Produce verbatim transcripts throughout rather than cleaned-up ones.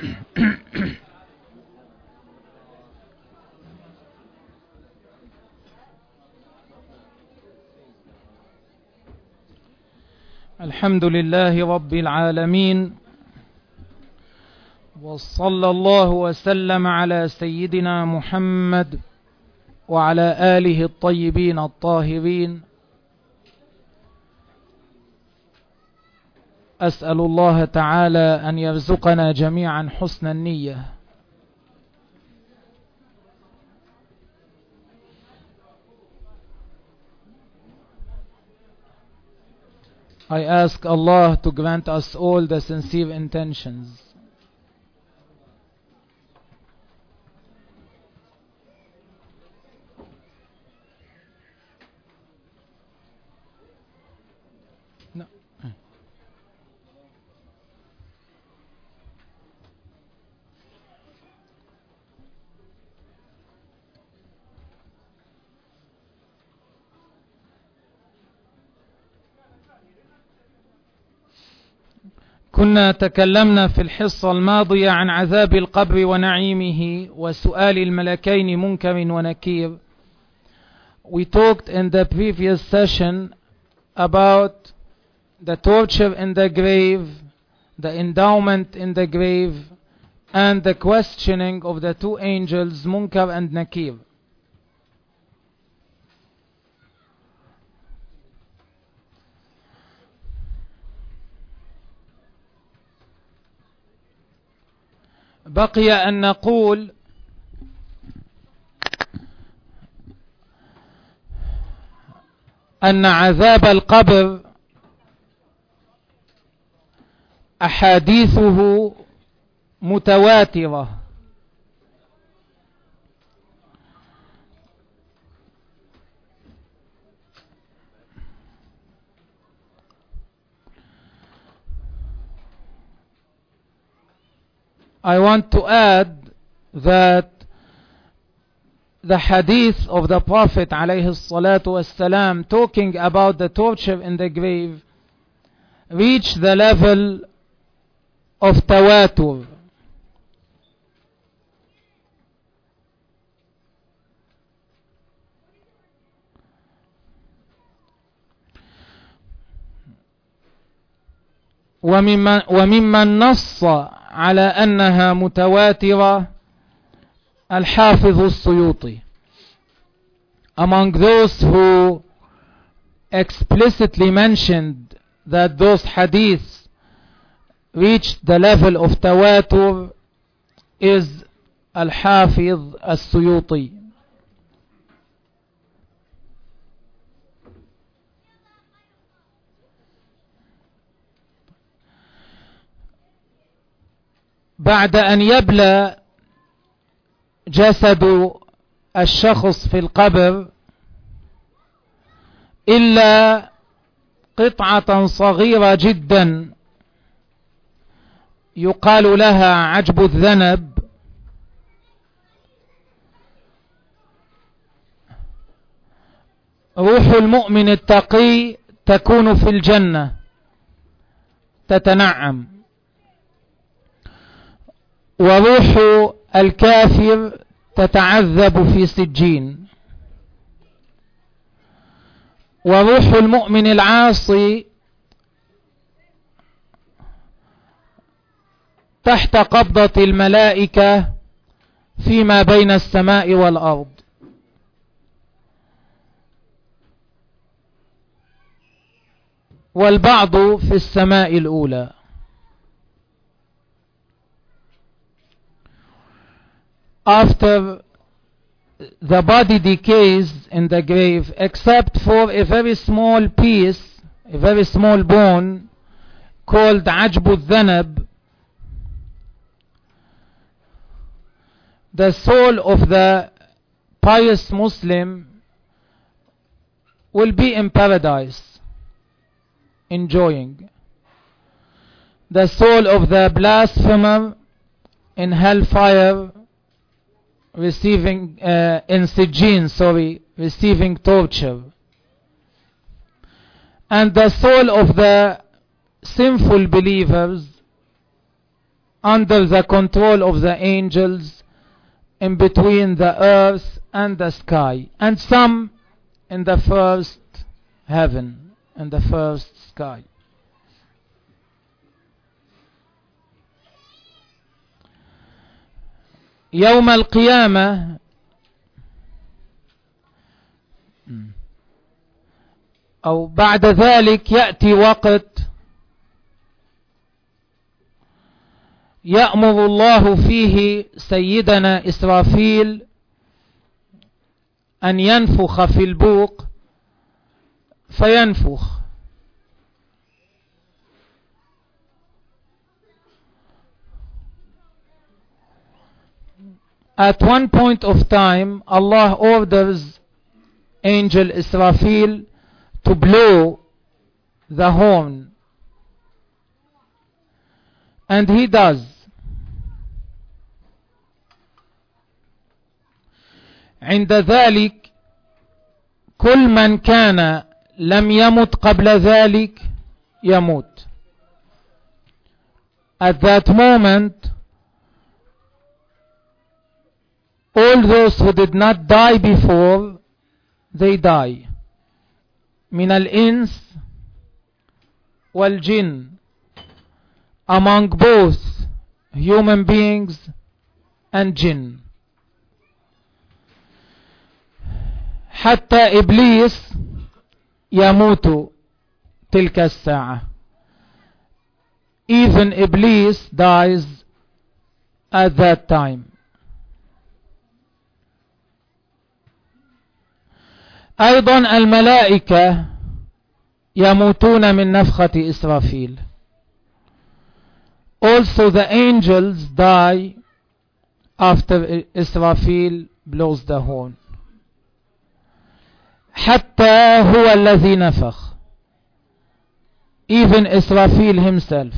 الحمد لله رب العالمين، وصلى الله وسلم على سيدنا محمد وعلى آله الطيبين الطاهرين. أسأل الله تعالى أن يرزقنا جميعا حسن النية. I ask Allah to grant us all the sincere intentions. No. كنا تكلمنا في الحصة الماضية عن عذاب القبر ونعيمه وسؤال الملكين منكر ونكير. We talked in the previous session about the torture in the grave, the endowment in the grave, and the questioning of the two angels Munkar and Nakir. بقي أن نقول أن عذاب القبر أحاديثه متواترة، I want to add that the hadith of the Prophet alayhi salatu wassalam talking about the torture in the grave reached the level of tawatur. وممن, وممن نص على أنها متواترة الحافظ السيوطي. Among those who explicitly mentioned that those hadiths reached the level of tawatur is Al-Hafiz Al-Suyuti. بعد أن يبلى جسد الشخص في القبر إلا قطعة صغيرة جدا يقال لها عجب الذنب، روح المؤمن التقي تكون في الجنة تتنعم، وروح الكافر تتعذب في سجين، وروح المؤمن العاصي تحت قبضة الملائكة فيما بين السماء والأرض. والبعض في السماء الأولى. After the body decays in the grave, except for a very small piece, a very small bone called Ajbu Dhanab, the soul of the pious Muslim will be in paradise, enjoying. The soul of the blasphemer in hellfire, receiving uh, in Sijin, sorry, receiving torture. And the soul of the sinful believers under the control of the angels in between the earth and the sky, and some in the first heaven, in the first sky. يوم القيامة أو بعد ذلك يأتي وقت يأمر الله فيه سيدنا إسرافيل أن ينفخ في البوق فينفخ. At one point of time, Allah orders Angel Israfil to blow the horn, and he does. عند ذلك كل من كان لم يمت قبل ذلك يموت. At that moment, all those who did not die before, they die. من الإنس والجن, among both human beings and jinn. حتى إبليس يموت تلك الساعة. Even Iblis dies at that time. أيضا الملائكة يموتون من نفخة إسرافيل. Also the angels die after Israfil blows the horn. حتى هو الذي نفخ. Even Israfil himself.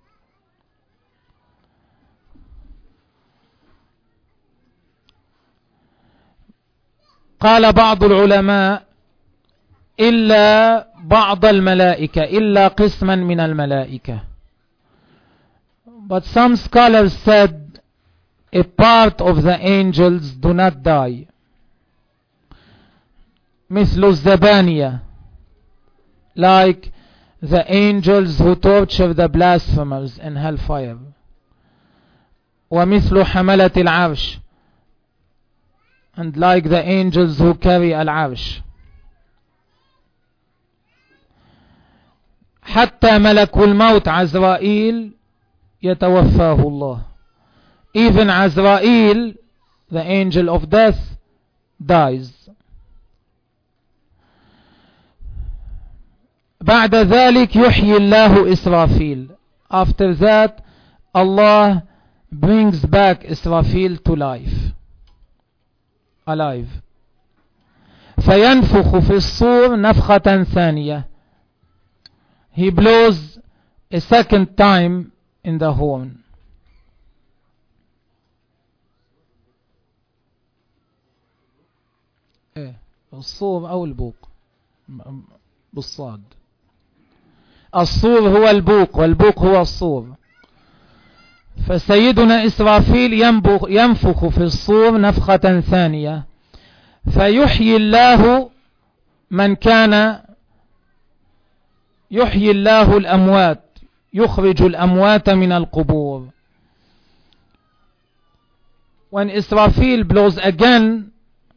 قال بعض العلماء إلا بعض الملائكة, إلا قسما من الملائكة. But some scholars said a part of the angels do not die. مثل الزبانية, like the angels who torture the blasphemers in hellfire. ومثل حملة العرش, and like the angels who carry al-arsh. حتى ملك الموت عزرائيل يتوفاه الله. Even Azrael, the angel of death, dies. بعد ذلك يحيي الله إسرافيل. After that, Allah brings back Israfil to life, alive. فينفخ في الصور نفخة ثانية. He blows a second time in the horn. إيه الصور أو البوق بالصاد. الصور هو البوق والبوق هو الصور. فسيدنا إسرافيل ينفخ في الصور نفخة ثانية فيحيي الله من كان يحيي الله الأموات, يخرج الأموات من القبور. When Israfil blows again,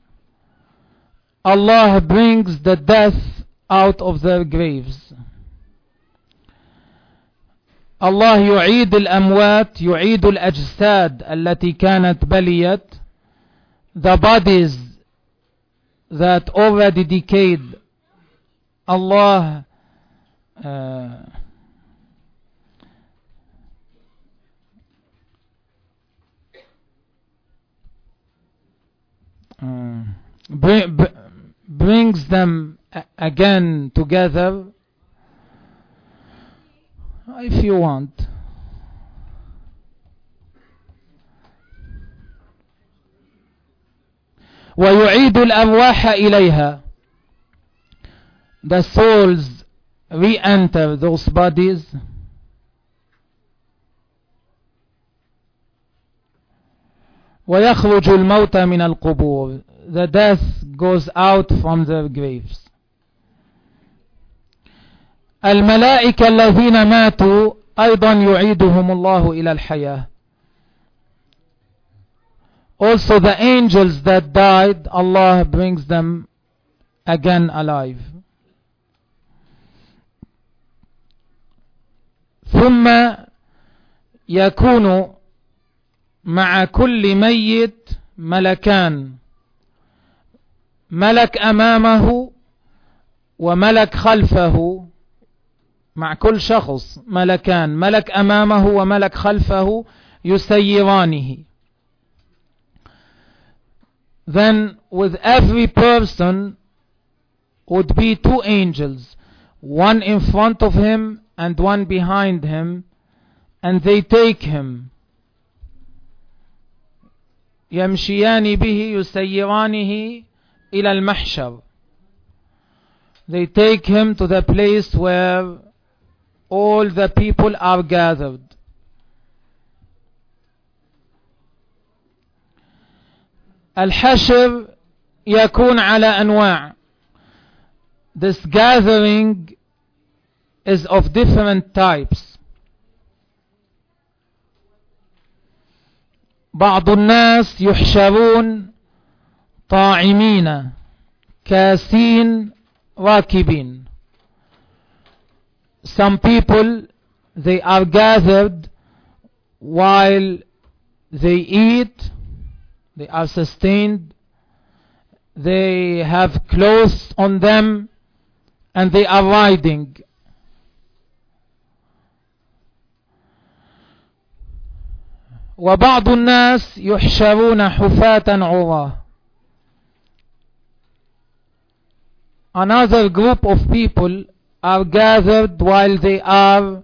Allah brings the death out of their graves. Allah يعيد الأموات, يعيد الأجساد التي كانت بليت, the bodies that already decayed. Allah uh, uh, bring, brings them again together. If you want, ويعيد الأرواح إليها. The souls re-enter those bodies. ويخرج الموتى من القبور. The death goes out from their graves. الملائكة الذين ماتوا أيضا يعيدهم الله إلى الحياة. Also the angels that died, Allah brings them again alive. ثم يكون مع كل ميت ملكان، ملك أمامه وملك خلفه. مع كل شخص ملكان، ملك أمامه وملك خلفه يسيرانه. Then with every person would be two angels, one in front of him and one behind him, and they take him. يمشيان به يسيرانه إلى المحشر. They take him to the place where all the people are gathered. الحشر يكون على أنواع. This gathering is of different types. بعض الناس يحشرون طاعمين كاسين راكبين. Some people, they are gathered while they eat, they are sustained, they have clothes on them, and they are riding. وبعض الناس يحشرون حفاة عراة. Another group of people are gathered while they are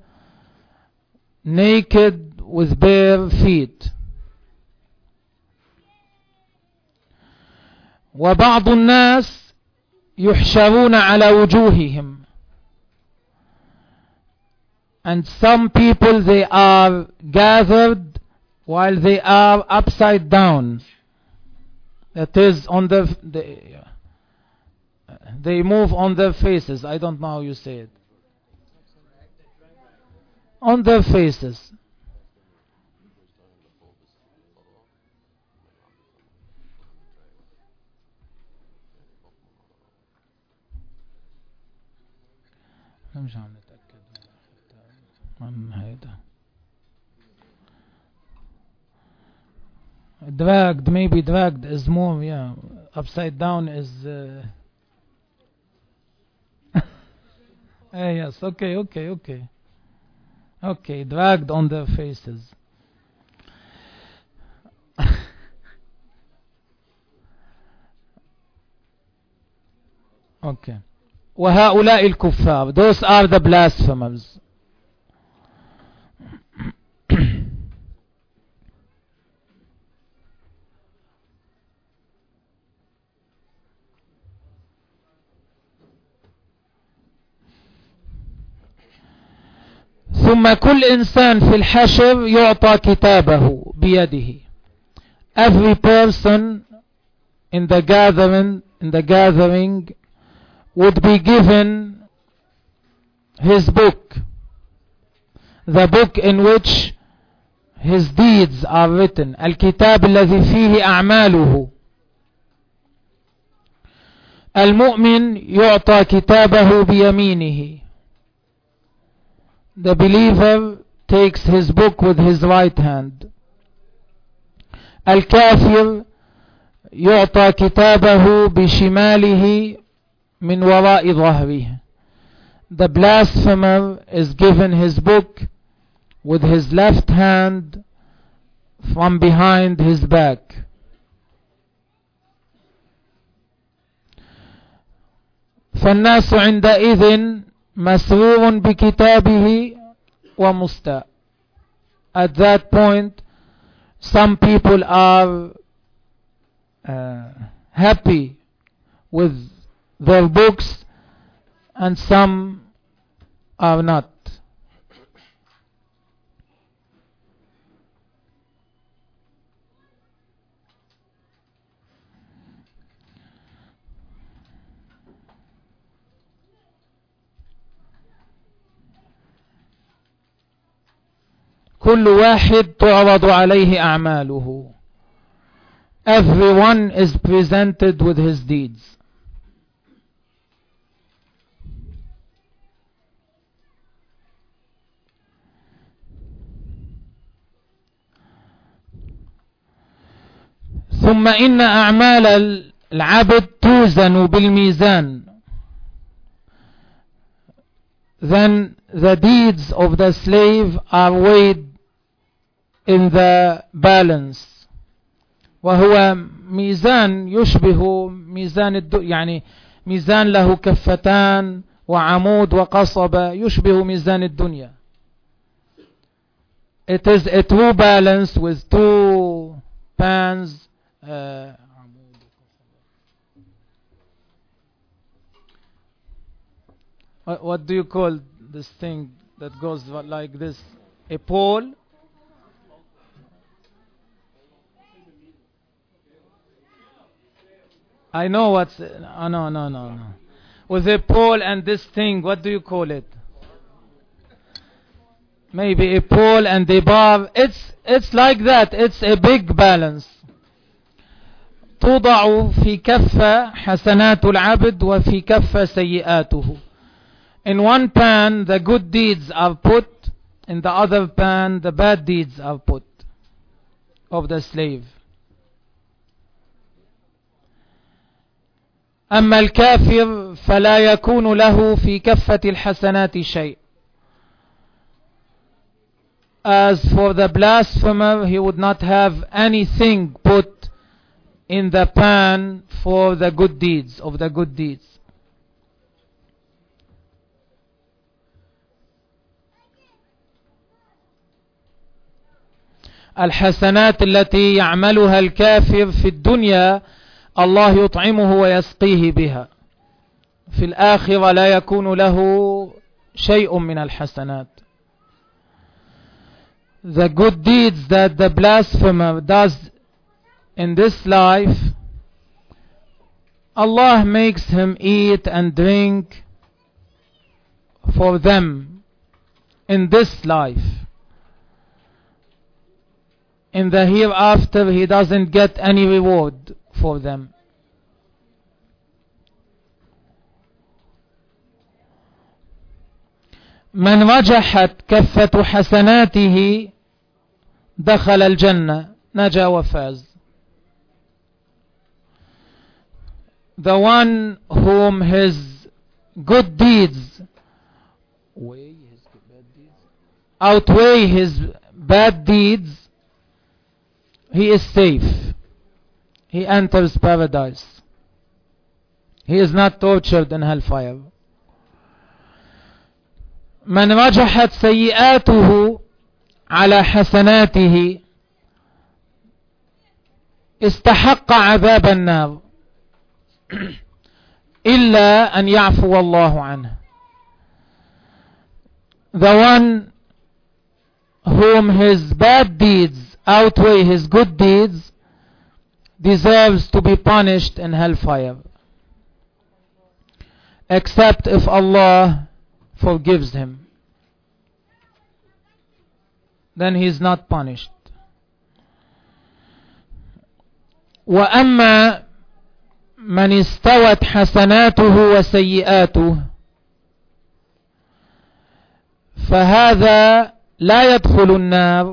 naked with bare feet. وبعض الناس يحشرون على وجوههم. And some people, they are gathered while they are upside down. That is on the, the they move on their faces. I don't know how you say it. On their faces. مش عم نتأكد من هيدا. Dragged, maybe dragged is more, yeah. Upside down is uh, eh, yes, okay, okay, okay. Okay, dragged on their faces. Okay. وهؤلاء الكفار, those are the blasphemers. ثم كل إنسان في الحشر يعطى كتابه بيده. Every person in the gathering, in the gathering would be given his book, the book in which his deeds are written. الكتاب الذي فيه أعماله. المؤمن يعطى كتابه بيمينه. The believer takes his book with his right hand. الكافر يعطى كتابه بشماله من وراء ظهره. The blasphemer is given his book with his left hand from behind his back. فالناس عندئذ مسرور بكتابه ومستاء. At that point, some people are uh, happy with their books and some are not. كل واحد تعرض عليه أعماله. Everyone is presented with his deeds. ثم إن أعمال العبد توزن بالميزان. Then the deeds of the slave are weighed in the balance. وهو ميزان يشبه ميزان الد... يعني ميزان له كفتان وعمود وقصبة، يشبه ميزان الدنيا. It is a true balance with two pans. Uh, what, what do you call this thing that goes like this? A pole? I know what's... Oh, no, no, no, no. With a pole and this thing, what do you call it? Maybe a pole and a bar. It's, it's like that. It's a big balance. توضع في كفة حسنات العبد وفي كفة سيئاته. In one pan the good deeds are put, in the other pan the bad deeds are put of the slave. أما الكافر فلا يكون له في كفة الحسنات شيء. As for the blasphemer, he would not have anything put in the pan for the good deeds, of the good deeds. الحسنات التي يعملها الكافر في الدنيا الله يطعمه ويسقيه بها. في الآخرة لا يكون له شيء من الحسنات. The good deeds that the blasphemer does in this life, Allah makes him eat and drink for them in this life. In the hereafter he doesn't get any reward for them. من رجحت كفة حسناته دخل الجنة نجا وفاز. The one whom his good deeds outweigh his bad deeds, he is safe. He enters paradise. He is not tortured in hellfire. من رجحت سيئاته على حسناته استحق عذاب النار إلا أن يعفو الله عنه. The one whom his bad deeds outweigh his good deeds deserves to be punished in hellfire, except if Allah forgives him. Then he is not punished. وأما من استوت حسناته وسيئاته فهذا لا يدخل النار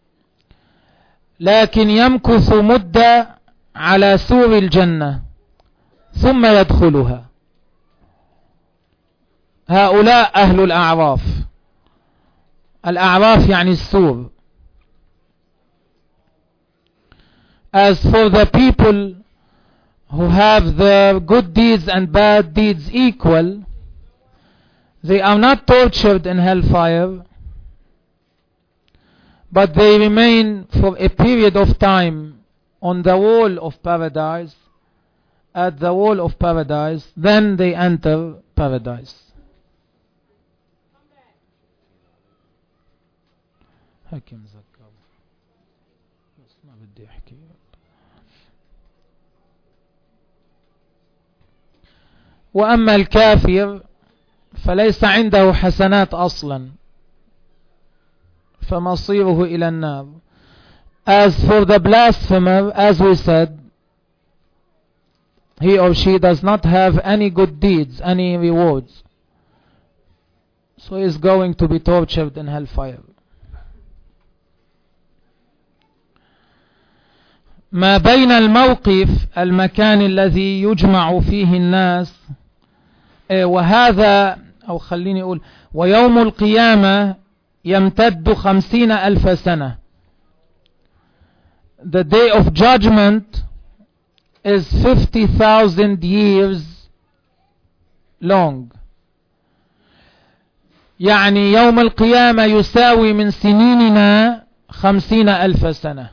لكن يمكث مدة على سور الجنة ثم يدخلها. هؤلاء أهل الأعراف. الأعراف يعني السور. As for the people who have the good deeds and bad deeds equal, they are not tortured in hellfire, but they remain for a period of time on the wall of paradise, at the wall of paradise, then they enter paradise. حكم زكاة بس ما بدي احكي. وأما الكافر فليس عنده حسنات أصلا فمصيره إلى النار. As for the blasphemer, as we said, he or she does not have any good deeds, any rewards, so he is going to be tortured in hellfire. ما بين الموقف المكان الذي يجمع فيه الناس وهذا أو خليني أقول ويوم القيامة يمتد خمسين ألف سنة. The day of judgment is fifty thousand years long. يعني يوم القيامة يساوي من سنيننا خمسين ألف سنة.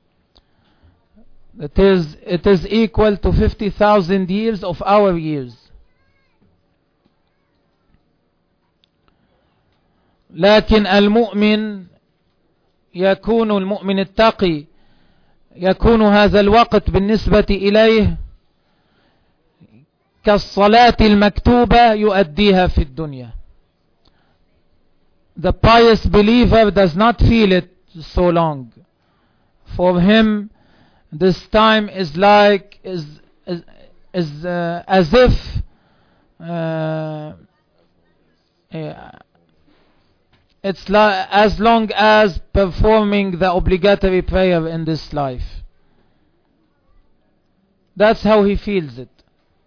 It is, it is equal to fifty thousand years of our years. لكن المؤمن يكون المؤمن التقي يكون هذا الوقت بالنسبة إليه كالصلاة المكتوبة يؤديها في الدنيا. The pious believer does not feel it so long. For him, this time is like is is, is uh, as if uh, uh, it's like as long as performing the obligatory prayer in this life. That's how he feels it.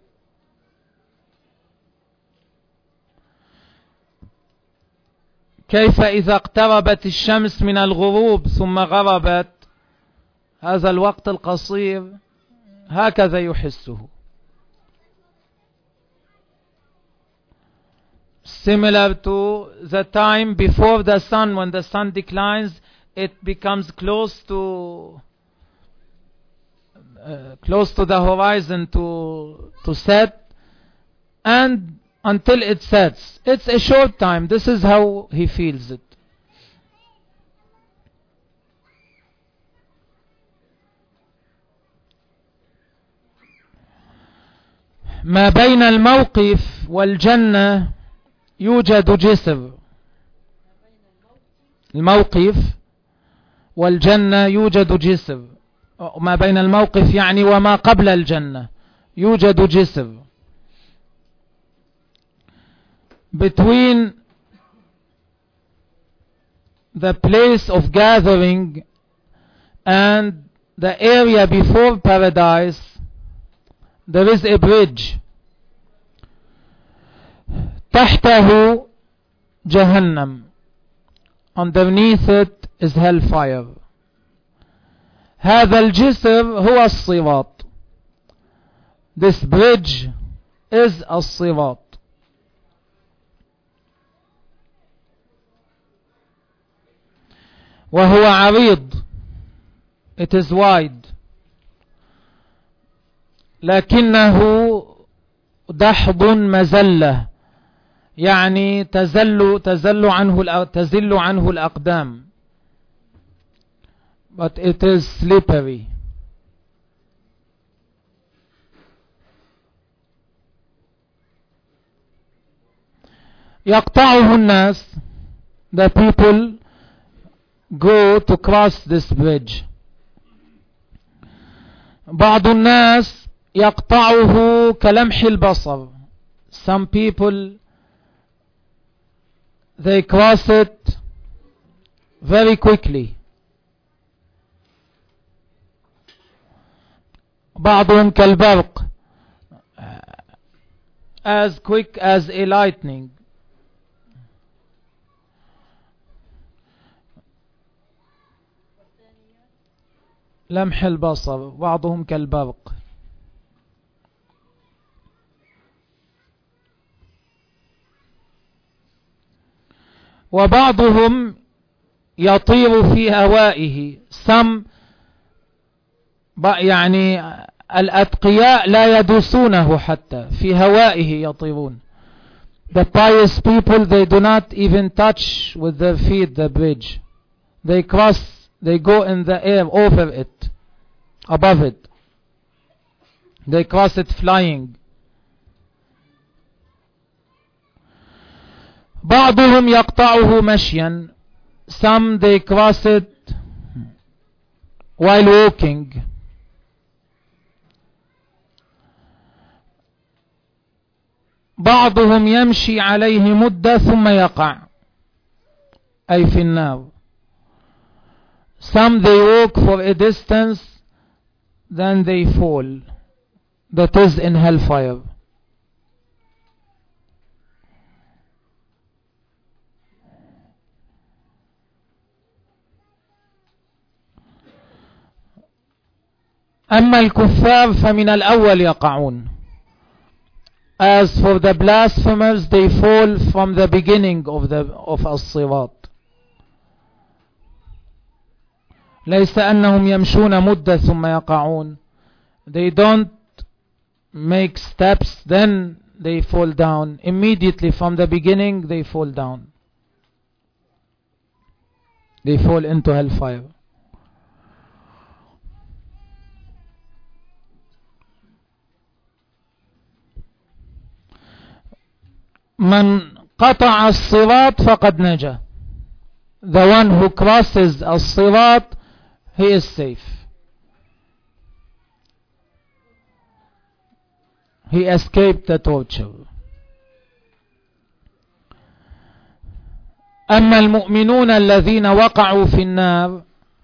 كيف إذا اقتربت الشمس من الغروب ثم غربت؟ هذا الوقت القصير هكذا يحسه. Similar to the time before the sun, when the sun declines, it becomes close to uh, close to the horizon to to set, and until it sets, it's a short time. This is how he feels it. ما بين الموقف والجنة يوجد جسر. الموقف والجنة يوجد جسر. ما بين الموقف يعني وما قبل الجنة يوجد جسر. Between the place of gathering and the area before paradise, there is a bridge. تحته جهنم. Underneath it is hellfire. هذا الجسر هو الصراط. This bridge is الصراط. وهو عريض. It is wide. لكنه دحض مزلة، يعني تزل تزل عنه تزل عنه الأقدام. But it is slippery. يقطعه الناس. The people go to cross this bridge. بعض الناس يقطعه كلمح البصر. Some people, they cross it very quickly. بعضهم كالبرق, as quick as a lightning. لمح البصر. بعضهم كالبرق. وبعضهم يطير في هوائه. Some يعني الأتقياء لا يدوسونه حتى في هوائه يطيرون. The pious people, they do not even touch with their feet the bridge. They cross, they go in the air over it, above it. They cross it flying. بعضهم يقطعه مشيا. some they cross it while walking. بعضهم يمشي عليه مدة ثم يقع أي في النار. Some they walk for a distance, then they fall. That is in hellfire. أما الكفار فمن الأول يقعون. As for the blasphemers, they fall from the beginning of the of الصراط. ليس أنهم يمشون مدة ثم يقعون. They don't make steps, then they fall down. Immediately from the beginning, they fall down. They fall into hellfire. من قطع الصراط فقد نجا. The one who crosses الصراط, he is safe. He escaped the torture. أما المؤمنون الذين وقعوا في النار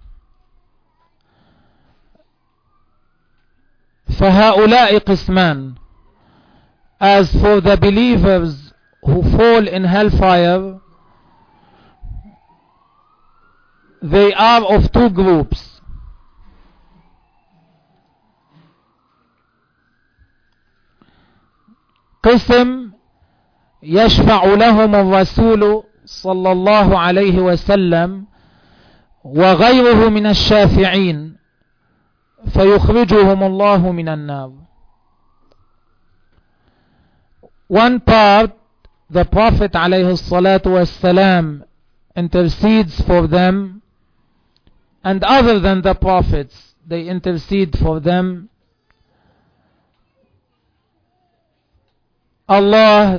فهؤلاء قسمان. As for the believers who fall in hellfire, they are of two groups. قسم يشفع لهم الرسول صلى الله عليه وسلم وغيره من الشافعين فيخرجهم الله من النار. One part, the Prophet عليه الصلاة والسلام intercedes for them, and other than the prophets, they intercede for them. Allah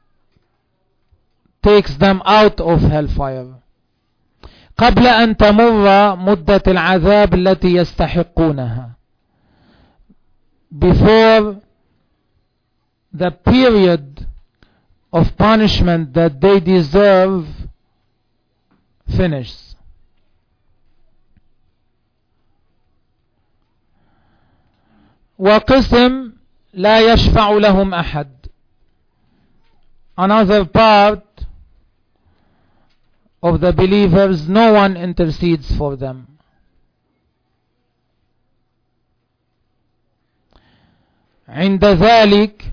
takes them out of hellfire قبل أن تمر مدة العذاب التي يستحقونها, before the period of punishment that they deserve finishes. وقسم لا يشفع لهم أحد. Another part of the believers, no one intercedes for them. عند ذلك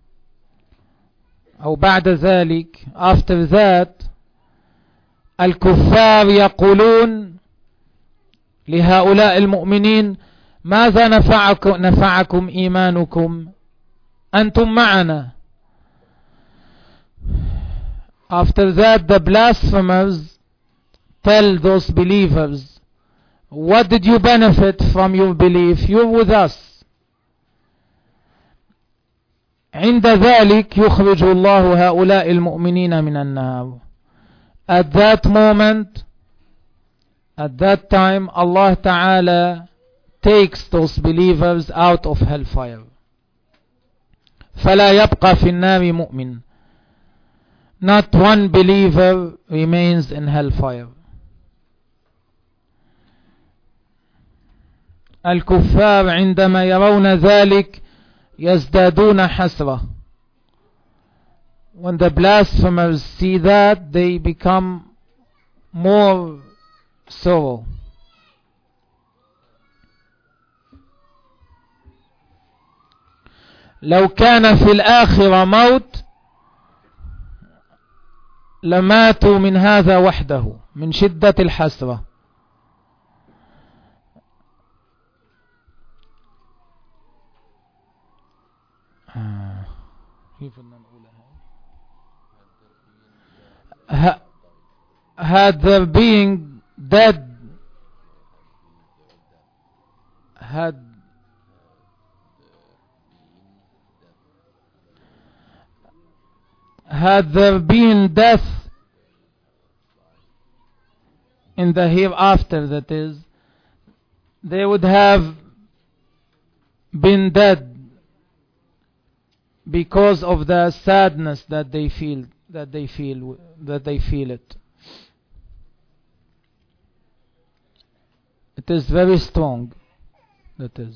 أو بعد ذلك, after that, الكفار يقولون لهؤلاء المؤمنين ماذا نفعكم, نفعكم إيمانكم أنتم معنا. After that, the blasphemers tell those believers, what did you benefit from your belief? You're with us. عند ذلك يخرج الله هؤلاء المؤمنين من النار. At that moment, at that time, Allah Ta'ala takes those believers out of hellfire. فلا يبقى في النار مؤمن. Not one believer remains in hellfire. الكفار عندما يرون ذلك يزدادون حسرة. When the blasphemers see that, they become more sorrow. لو كان في الآخرة موت لماتوا من هذا وحده من شدة الحسرة. Had there being dead, had had there been death in the hereafter, that is, they would have been dead because of the sadness that they feel, that they feel, that they feel it. It is very strong. That is.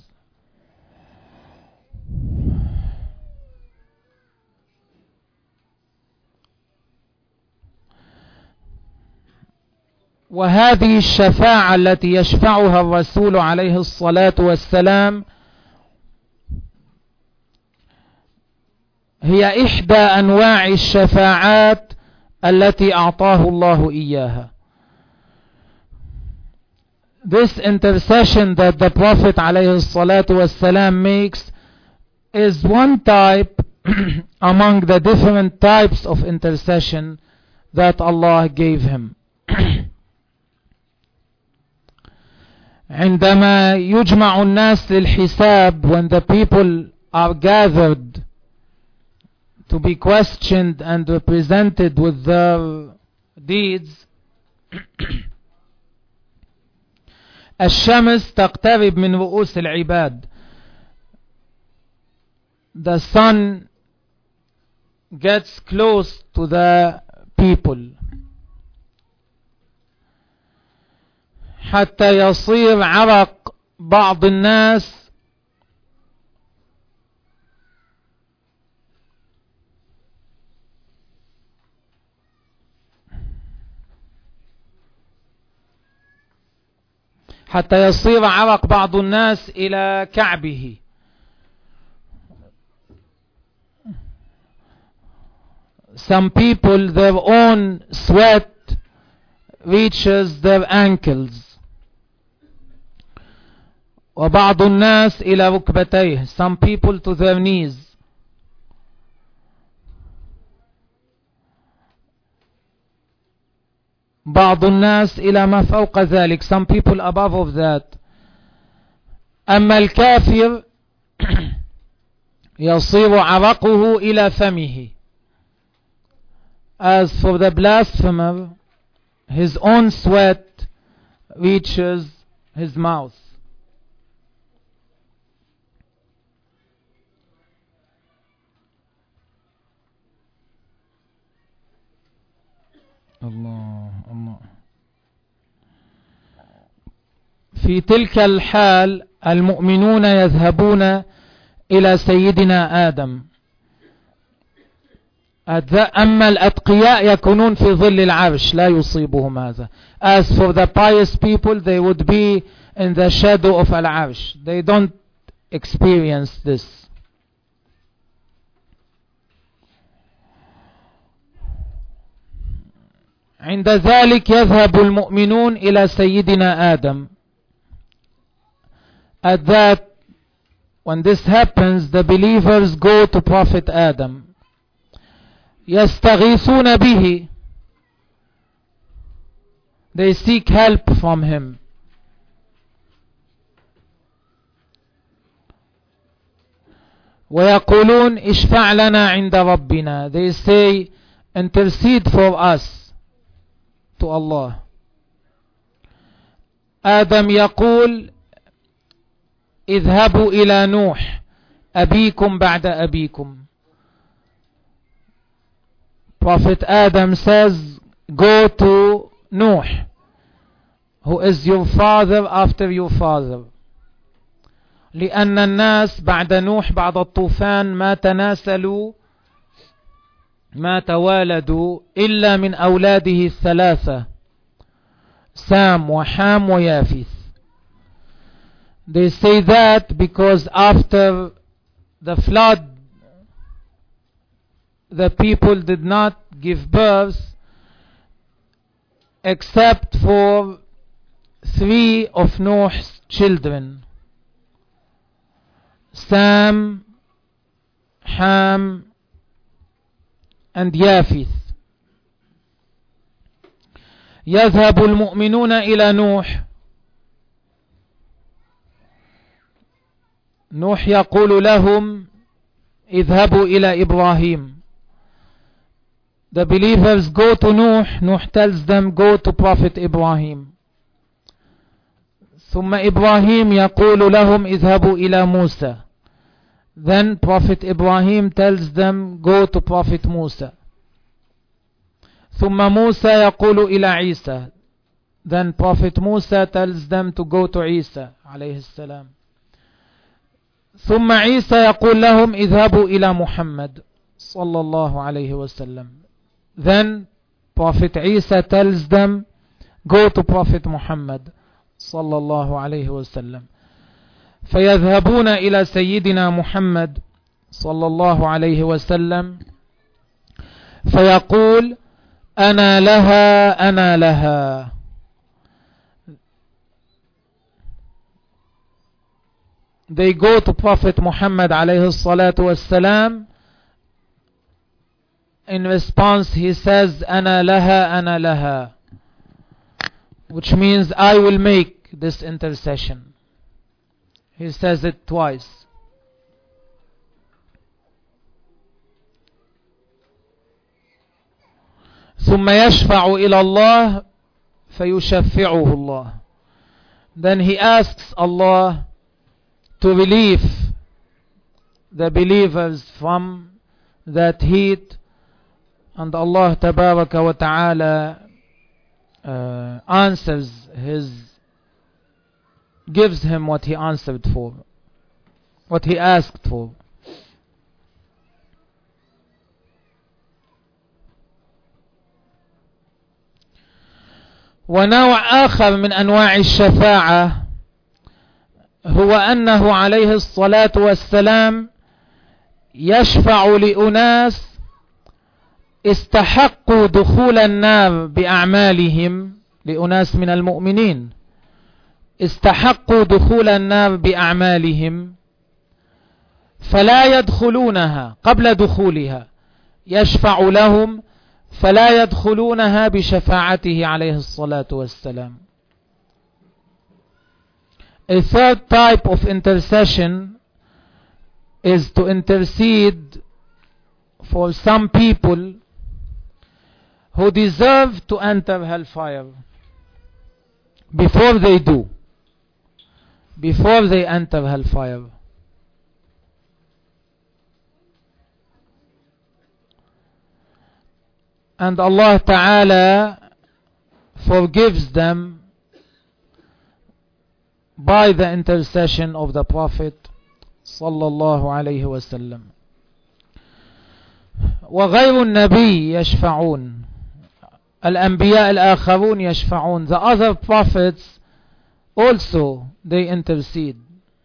وهذه الشفاعة التي يشفعها الرسول عليه الصلاة والسلام هي إحدى أنواع الشفاعات التي أعطاه الله إياها. This intercession that the Prophet عليه الصلاة والسلام makes is one type among the different types of intercession that Allah gave him. عندما يجمع الناس للحساب, when the people are gathered to be questioned and represented with their deeds, الشمس تقترب من رؤوس العباد. The sun gets close to the people حتى يصير عرق بعض الناس حتى يصير عرق بعض الناس إلى كعبه. Some people, their own sweat reaches their ankles. وبعض الناس إلى ركبتيه. Some people to their knees. بعض الناس إلى ما فوق ذلك. Some people above of that. أما الكافر يصير عرقه إلى فمه. As for the blasphemer, his own sweat reaches his mouth. الله الله. في تلك الحال المؤمنون يذهبون إلى سيدنا آدم. أما الأتقياء يكونون في ظل العرش لا يصيبهم هذا. As for the pious people, they would be in the shadow of al-arsh. They don't experience this. عند ذلك يذهب المؤمنون إلى سيدنا آدم. At that, when this happens, the believers go to Prophet Adam. يستغيثون به. They seek help from him. ويقولون اشفع لنا عند ربنا. They say, intercede for us to Allah. آدم يقول اذهبوا إلى نوح أبيكم بعد أبيكم. Prophet Adam says, go to Nuh, who is your father after your father. لأن الناس بعد نوح بعد الطوفان ما تناسلوا ما توالدوا إلا من أولاده الثلاثة سام وحام ويافث. They say that because after the flood the people did not give birth except for three of Noah's children, Sam, Ham and Yafith. يذهب المؤمنون إلى نوح. نوح يقول لهم اذهبوا إلى إبراهيم. The believers go to Nuh. Nuh tells them, go to Prophet Ibrahim. ثم إبراهيم يقول لهم اذهبوا إلى موسى. Then Prophet Ibrahim tells them go to Prophet Musa. ثم موسى يقول إلى عيسى. Then Prophet Musa tells them to go to Isa عليه السلام. ثم عيسى يقول لهم اذهبوا إلى محمد صلى الله عليه وسلم. Then Prophet Isa tells them go to Prophet Muhammad صلى الله عليه وسلم. فيذهبون إلى سيدنا محمد صلى الله عليه وسلم فيقول أنا لها أنا لها. They go to Prophet Muhammad عليه الصلاة والسلام. In response he says أنا لها أنا لها, which means I will make this intercession. He says it twice. ثم يشفع إلى الله فيشفعه الله. Then he asks Allah to relieve the believers from that heat, and Allah tabaraka wa ta'ala uh, answers his, gives him what he answered for, what he asked for. ونوع آخر من أنواع الشفاعة هو أنه عليه الصلاة والسلام يشفع لأناس استحقوا دخول النار بأعمالهم، لأناس من المؤمنين استحقوا دخول النار بأعمالهم فلا يدخلونها قبل دخولها، يشفع لهم فلا يدخلونها بشفاعته عليه الصلاة والسلام. A third type of intercession is to intercede for some people who deserve to enter hellfire before they do, before they enter hellfire. And Allah Ta'ala forgives them by the intercession of the Prophet sallallahu alayhi wa sallam. وغير النبي يشفعون، الأنبياء الآخرون يشفعون. The other prophets also they intercede.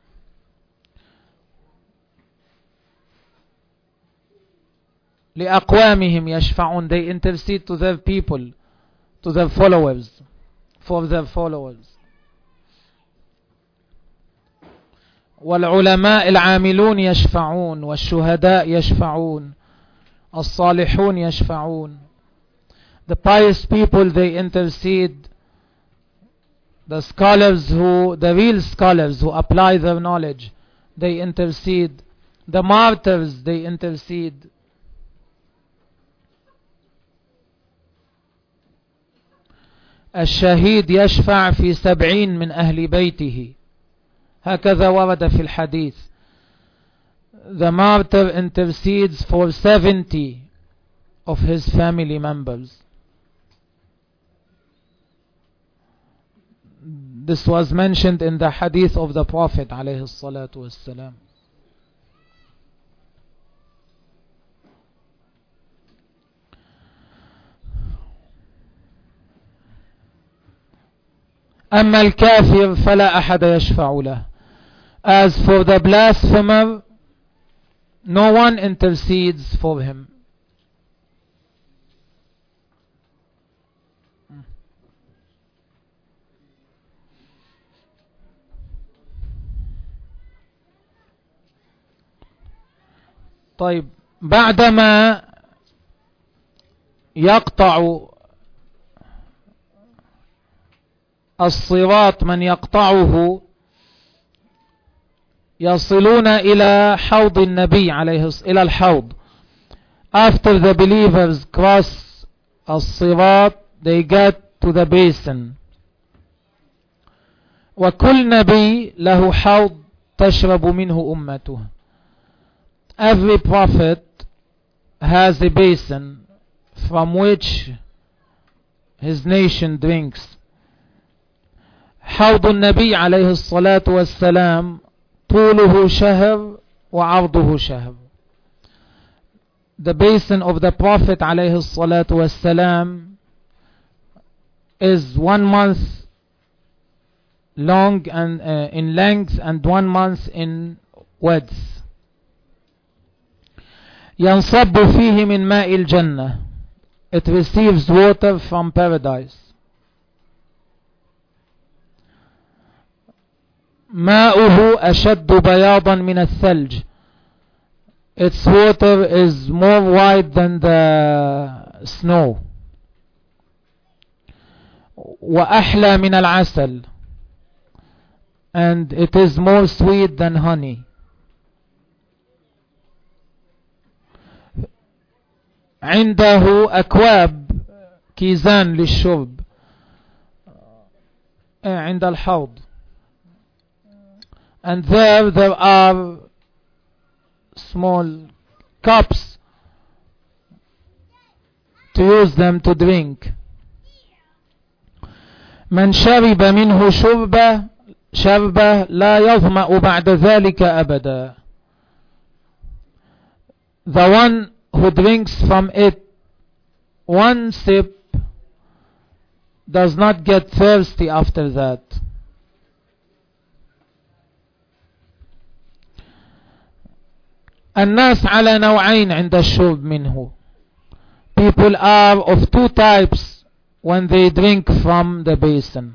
لأقوامهم يشفعون, they intercede to their people, to their followers, for their followers. والعلماء العاملون يشفعون، والشهداء يشفعون، الصالحون يشفعون. The pious people they intercede, the scholars who, the real scholars who apply their knowledge, they intercede. The martyrs they intercede. الشهيد يشفع في سبعين من أهل بيته، هكذا ورد في الحديث. The martyr intercedes for seventy of his family members. This was mentioned in the hadith of the Prophet عليه الصلاة والسلام. أما الكافر فلا أحد يشفع له. As for the blasphemer, no one intercedes for him. طيب، بعدما يقطع الصراط من يقطعه يصلون إلى حوض النبي عليه الصلاة إلى الحوض. After the believers cross الصراط, they get to the basin. وكل نبي له حوض تشرب منه أمته. Every prophet has a basin from which his nation drinks. حوض النبي عليه الصلاة والسلام طوله شهر وعرضه شهر. The basin of the Prophet عليه الصلاة والسلام is one month long and uh, in length and one month in width. ينصب فيه من ماء الجنة. It receives water from paradise. ماؤه أشد بياضا من الثلج. Its water is more white than the snow. وأحلى من العسل. And it is more sweet than honey. عنده أكواب كيزان للشرب عند الحوض. And there there are small cups to use them to drink. من شرب منه شربة شربة لا يظمأ بعد ذلك أبدا. The one who drinks from it one sip does not get thirsty after that. الناس على نوعين عند الشرب منه. People are of two types when they drink from the basin.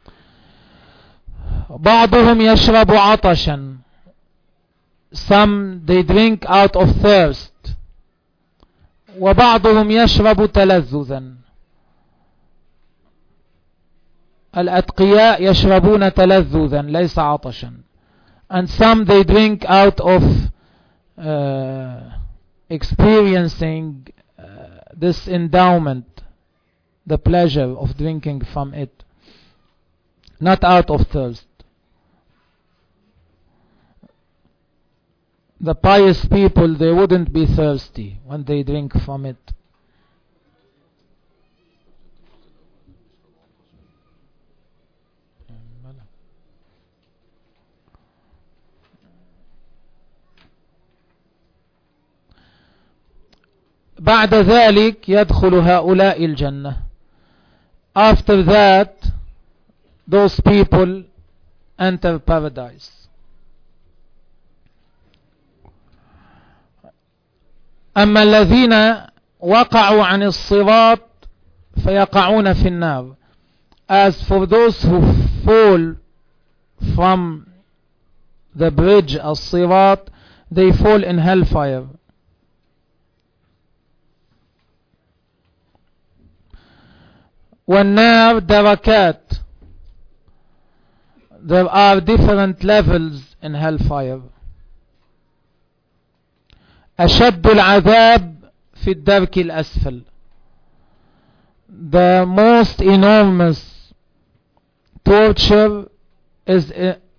بعضهم يشرب عطشا. Some they drink out of thirst. وبعضهم يشرب تلذذا. الأتقياء يشربون تلذذا ليس عطشا. And some they drink out of uh, experiencing uh, this endowment, the pleasure of drinking from it, not out of thirst. The pious people, they wouldn't be thirsty when they drink from it. بعد ذلك يدخل هؤلاء الجنة. After that, those people enter paradise. أما الذين وقعوا عن الصراط فيقعون في النار. As for those who fall from the bridge الصراط, they fall in hellfire. والنار دركات. There are different levels in hellfire. أشد العذاب في الدرك الأسفل. The most enormous torture is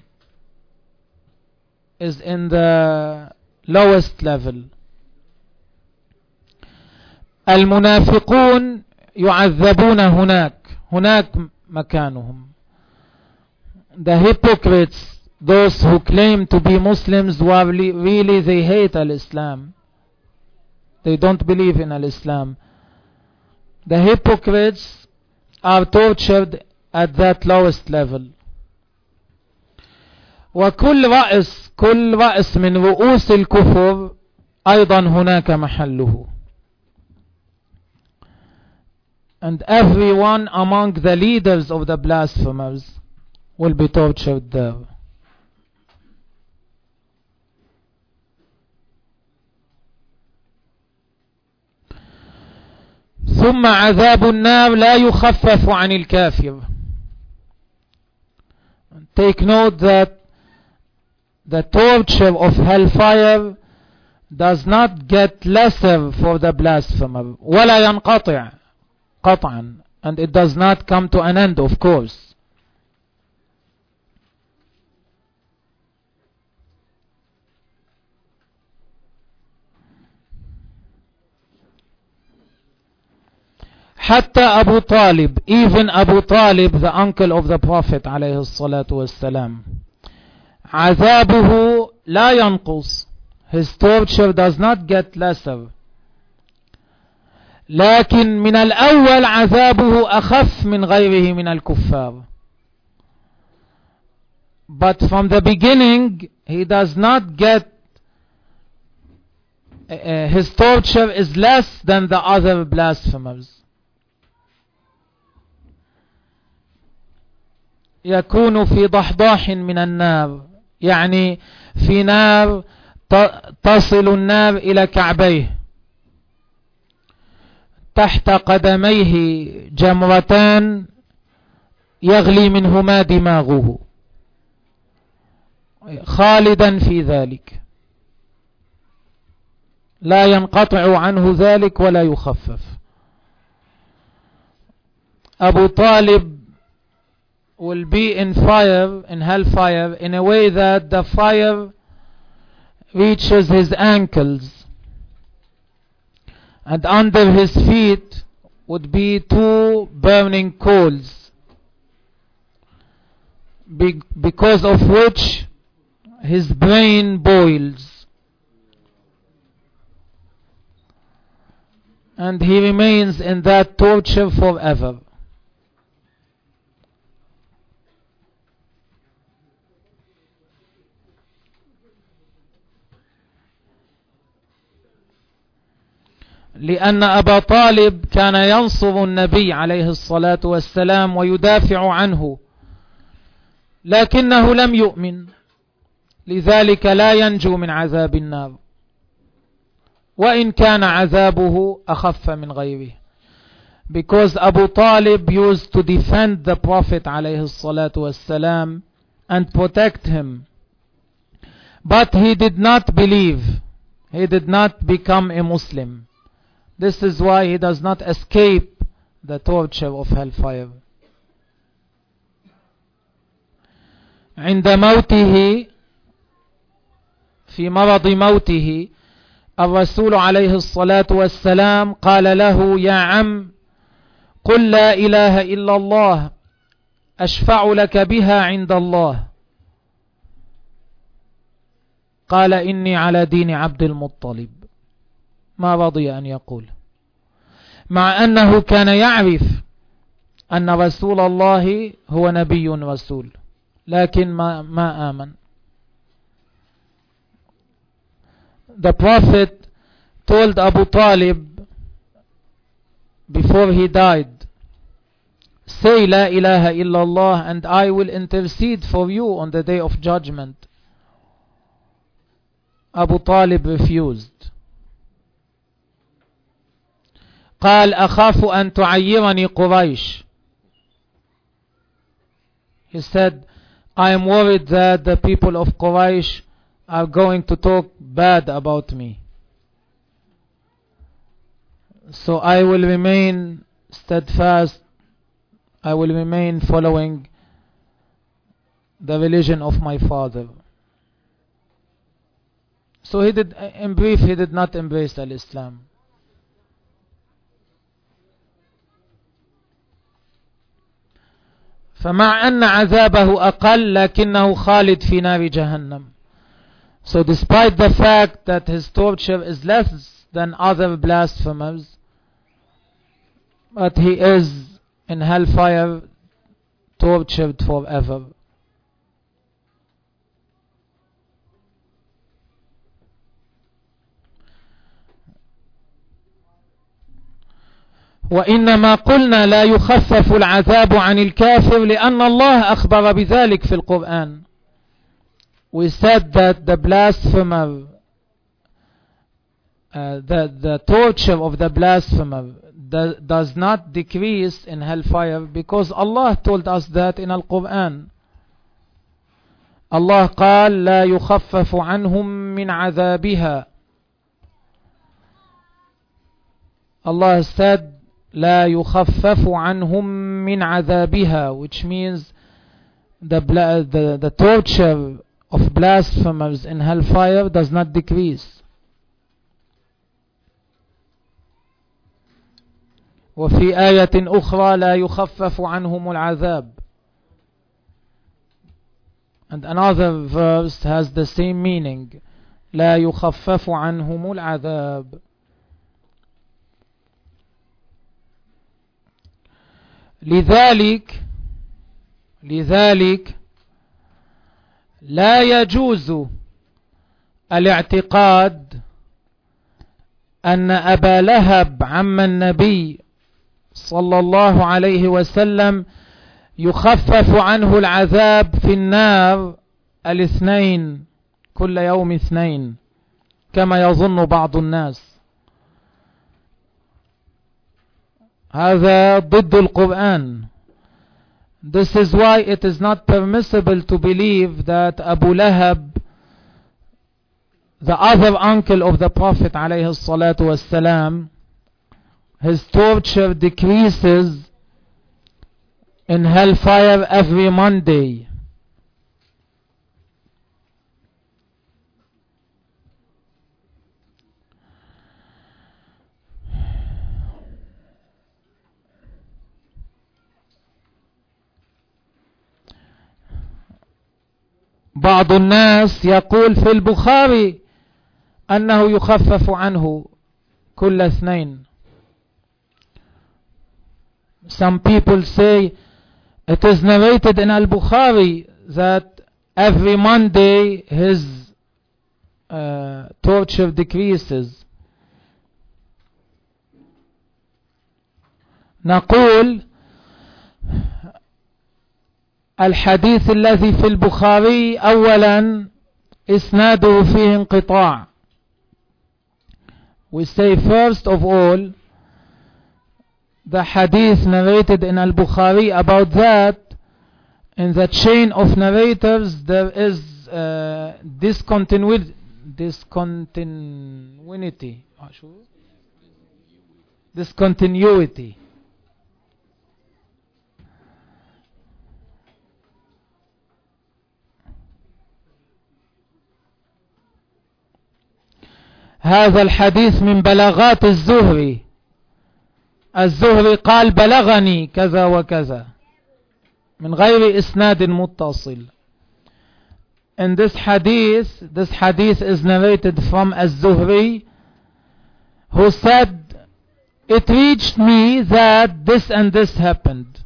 is in the lowest level. المنافقون يعذبون هناك. هناك مكانهم. The hypocrites, those who claim to be Muslims, who are really they hate al-Islam. They don't believe in al-Islam. The hypocrites are tortured at that lowest level. وكل رأس كل رأس من رؤوس الكفر أيضا هناك محله. And everyone among the leaders of the blasphemers will be tortured there. ثم عذاب النار لا يخفف عن الكافر. Take note that the torture of hellfire does not get lesser for the blasphemer. ولا ينقطع قطعا. And it does not come to an end, of course. حتى أبو طالب, even Abu Talib, the uncle of the Prophet عليه الصلاة والسلام, عذابه لا ينقص, his torture does not get lesser. لكن من الأول عذابه أخف من غيره من الكفار. But from the beginning he does not get, uh, his torture is less than the other blasphemers. يكون في ضحضاح من النار, يعني في نار تصل النار إلى كعبيه, تحت قدميه جمرتان يغلي منهما دماغه, خالدا في ذلك, لا ينقطع عنه ذلك ولا يخفف. Abu Talib will be in fire, in hellfire, in a way that the fire reaches his ankles, and under his feet would be two burning coals, be because of which his brain boils, and he remains in that torture forever. لأن أبا طالب كان ينصر النبي عليه الصلاة والسلام ويدافع عنه, لكنه لم يؤمن, لذلك لا ينجو من عذاب النار, وإن كان عذابه أخف من غيره. Because Abu Talib used to defend the Prophet عليه الصلاة والسلام and protect him, but he did not believe, he did not become a Muslim. This is why he does not escape the torture of hellfire. عند موته, في مرض موته, الرسول عليه الصلاة والسلام قال له: يا عم قل لا إله إلا الله أشفع لك بها عند الله. قال: إني على دين عبد المطلب. ما رضي أن يقول, مع أنه كان يعرف أن رسول الله هو نبي رسول, لكن ما, ما آمن. The Prophet told Abu Talib before he died, say La ilaha illallah and I will intercede for you on the day of judgment. Abu Talib refused. قال: أخاف أن تعيرني قريش. He said, I am worried that the people of Quraysh are going to talk bad about me, so I will remain steadfast, I will remain following the religion of my father. So he did, in brief, he did not embrace al-Islam. فمع أن عذابه أقل لكنه خالد في نار جهنم. So despite the fact that his torture is less than other blasphemers, but he is in hellfire tortured forever. وإنما قلنا لا يخفف العذاب عن الكافر لأن الله أخبر بذلك في القرآن. We said that the blasphemer, uh, the, the torture of the blasphemer do, does not decrease in hellfire because Allah told us that in Al-Quran. Allah قال لا يخفف عنهم من عذابها. Allah said لا يخفف عنهم من عذابها, which means the, the, the torture of blasphemers in hellfire does not decrease. وفي آية أخرى لا يخفف عنهم العذاب. And another verse has the same meaning. لا يخفف عنهم العذاب. لذلك لذلك لا يجوز الاعتقاد أن أبا لهب عم النبي صلى الله عليه وسلم يخفف عنه العذاب في النار الاثنين كل يوم اثنين كما يظن بعض الناس. هذا ضد القرآن. This is why it is not permissible to believe that Abu Lahab, the other uncle of the Prophet عليه الصلاة والسلام, his torture decreases in hellfire every Monday. بعض الناس يقول في البخاري أنه يخفف عنه كل اثنين. Some people say it is narrated in Al-Bukhari that every Monday his uh, torture decreases. نقول الحديث الذي في البخاري أولا إسناده فيه انقطاع. We say first of all the hadith narrated in Al-Bukhari, about that in the chain of narrators there is uh, discontinuity discontinuity discontinuity هذا الحديث من بلاغات الزهري. الزهري قال بلغني كذا وكذا من غير إسناد متصل. In this hadith, this hadith is narrated from Az-Zuhri, who said, it reached me that this and this happened.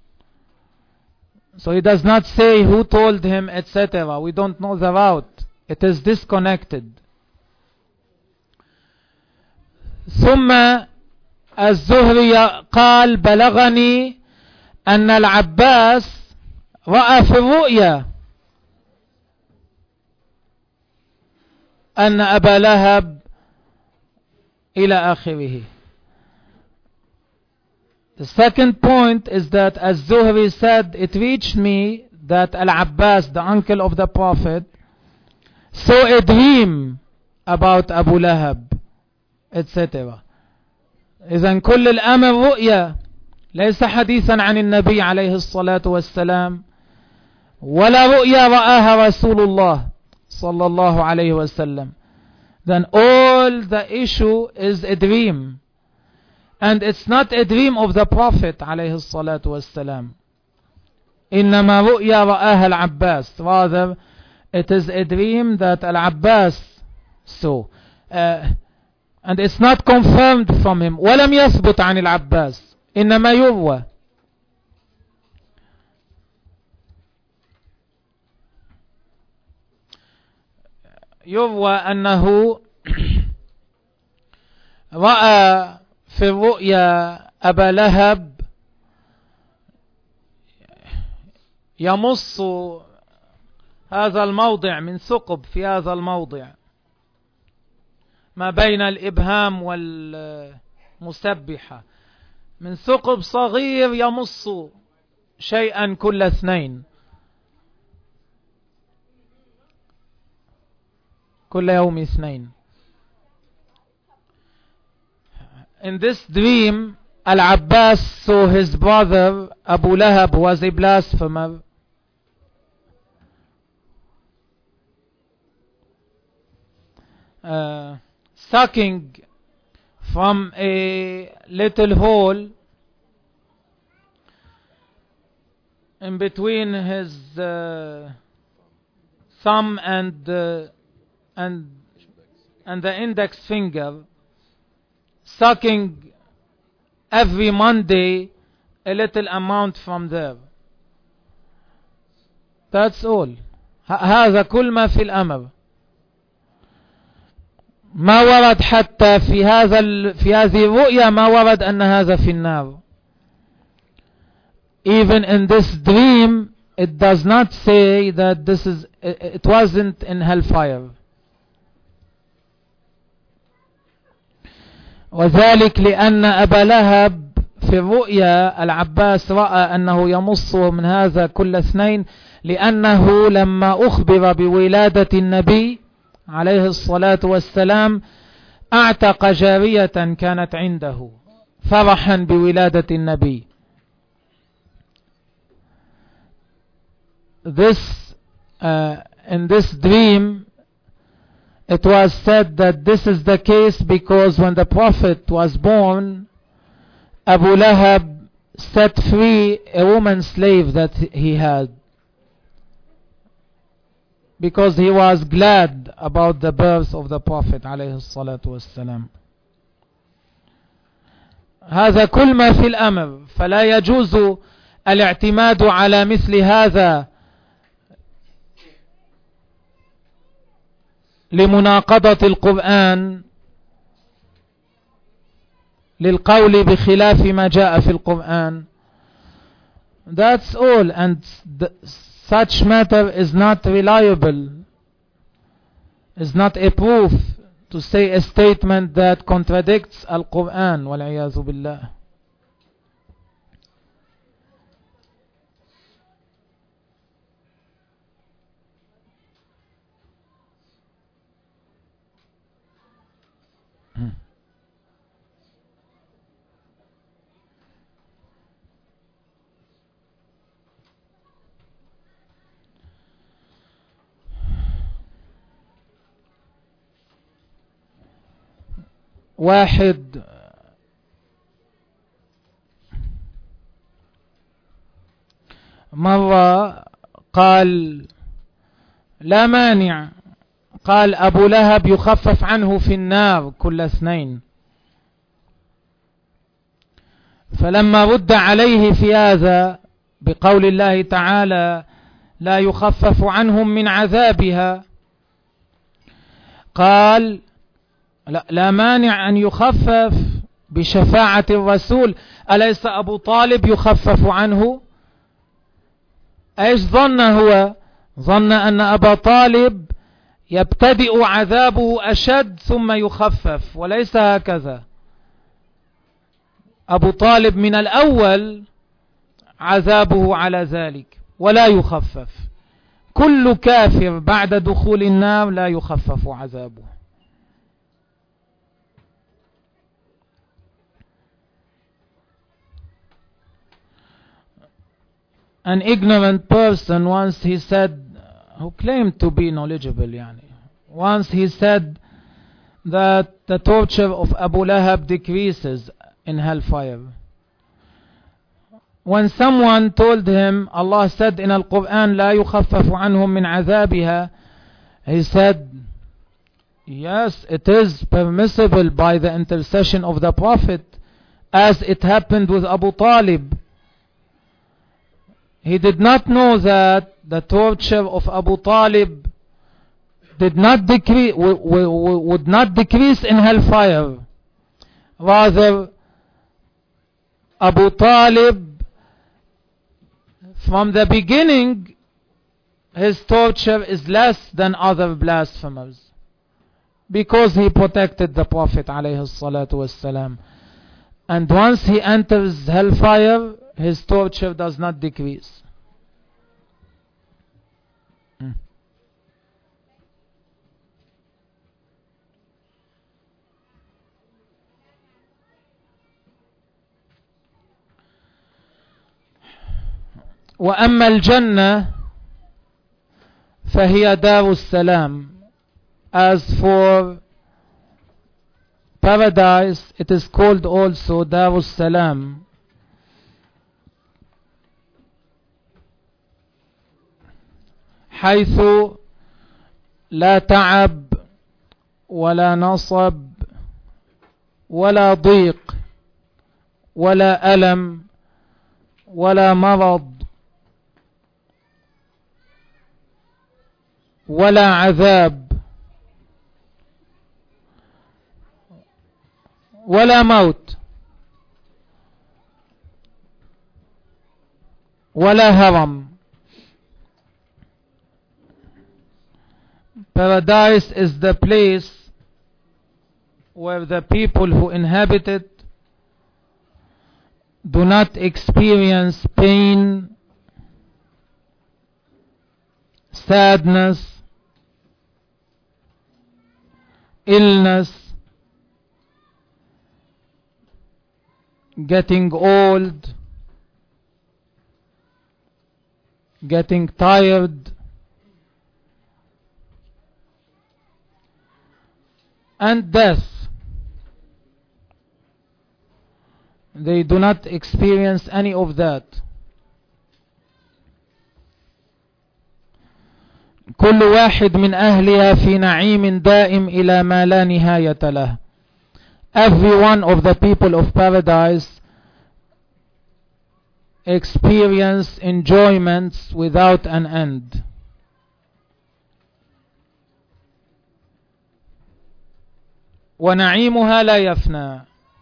So he does not say who told him, et cetera. We don't know the route. It is disconnected. ثم الزهري قال بلغني أن العباس رأى في الرؤيا أن أبا لهب إلى آخره. The second point is that as Zuhri said, it reached me that Al-Abbas, the uncle of the Prophet, saw a dream about Abu Lahab, et cetera. إذن كل الأمر رؤيا، ليس حديثا عن النبي عليه الصلاة والسلام، ولا رؤيا رآها رسول الله صلى الله عليه وسلم. Then all the issue is a dream, and it's not a dream of the Prophet عليه الصلاة والسلام. إنما رؤيا رآها العباس. Rather, it is a dream that Al-Abbas saw. Uh, And it's not confirmed from him. ولم يثبت عن العباس. إنما يروى. يروى أنه رأى في الرؤيا أبا لهب يمص هذا الموضع من ثقب في هذا الموضع ما بين الإبهام والمسبحة، من ثقب صغير يمص شيئا كل اثنين كل يوم اثنين. In this dream, Al-Abbas saw his brother Abu Lahab was a blasphemer. Uh, sucking from a little hole in between his uh, thumb and uh, and and the index finger, sucking every Monday a little amount from there. That's all. هذا كل ما في الأمر. ما ورد حتى في هذا في هذه الرؤيا ما ورد أن هذا في النار. Even in this dream it does not say that this is it wasn't in hellfire. وذلك لأن أبا لهب في الرؤيا العباس رأى أنه يمص من هذا كل اثنين، لأنه لما أخبر بولادة النبي عليه الصلاة والسلام اعتق جارية كانت عنده فرحا بولادة النبي. This uh, in this dream it was said that this is the case because when the Prophet was born, Abu Lahab set free a woman slave that he had, because he was glad about the birth of the Prophet عليه الصلاة والسلام. هذا كل ما في الأمر، فلا يجوز الاعتماد على مثل هذا لمناقضة القرآن، للقول بخلاف ما جاء في القرآن. That's all, and the, such matter is not reliable, is not a proof to say a statement that contradicts Al-Quran. وَالْعِيَاذُ بِاللَّهِ. واحد مرة قال لا مانع، قال أبو لهب يخفف عنه في النار كل اثنين، فلما رد عليه في هذا بقول الله تعالى لا يخفف عنهم من عذابها، قال لا, لا مانع أن يخفف بشفاعة الرسول. أليس أبو طالب يخفف عنه؟ ايش ظن هو؟ ظن أن أبا طالب يبتدئ عذابه أشد ثم يخفف، وليس هكذا. أبو طالب من الأول عذابه على ذلك ولا يخفف. كل كافر بعد دخول النار لا يخفف عذابه. An ignorant person once he said, who claimed to be knowledgeable, yani, once he said that the torture of Abu Lahab decreases in hellfire. When someone told him Allah said in Al-Quran لا يخفف عنهم من عذابها, he said, yes, it is permissible by the intercession of the Prophet, as it happened with Abu Talib. He did not know that the torture of Abu Talib did not decrease, would not decrease in hellfire. Rather, Abu Talib, from the beginning, his torture is less than other blasphemers, because he protected the Prophet alayhi salatu wassalam. And once he enters hellfire, his torture does not decrease. Mm. وأما الجنة فهي دار السلام. As for paradise, it is called also دار السلام. حيث لا تعب ولا نصب ولا ضيق ولا ألم ولا مرض ولا عذاب ولا موت ولا هرم. Paradise is the place where the people who inhabit it do not experience pain, sadness, illness, getting old, getting tired, and death. They do not experience any of that. كل واحد من أهلها في نعيم دائم إلى ما لا نهاية له. Every one of the people of paradise experience enjoyments without an end. ونعيمها لا يفنى.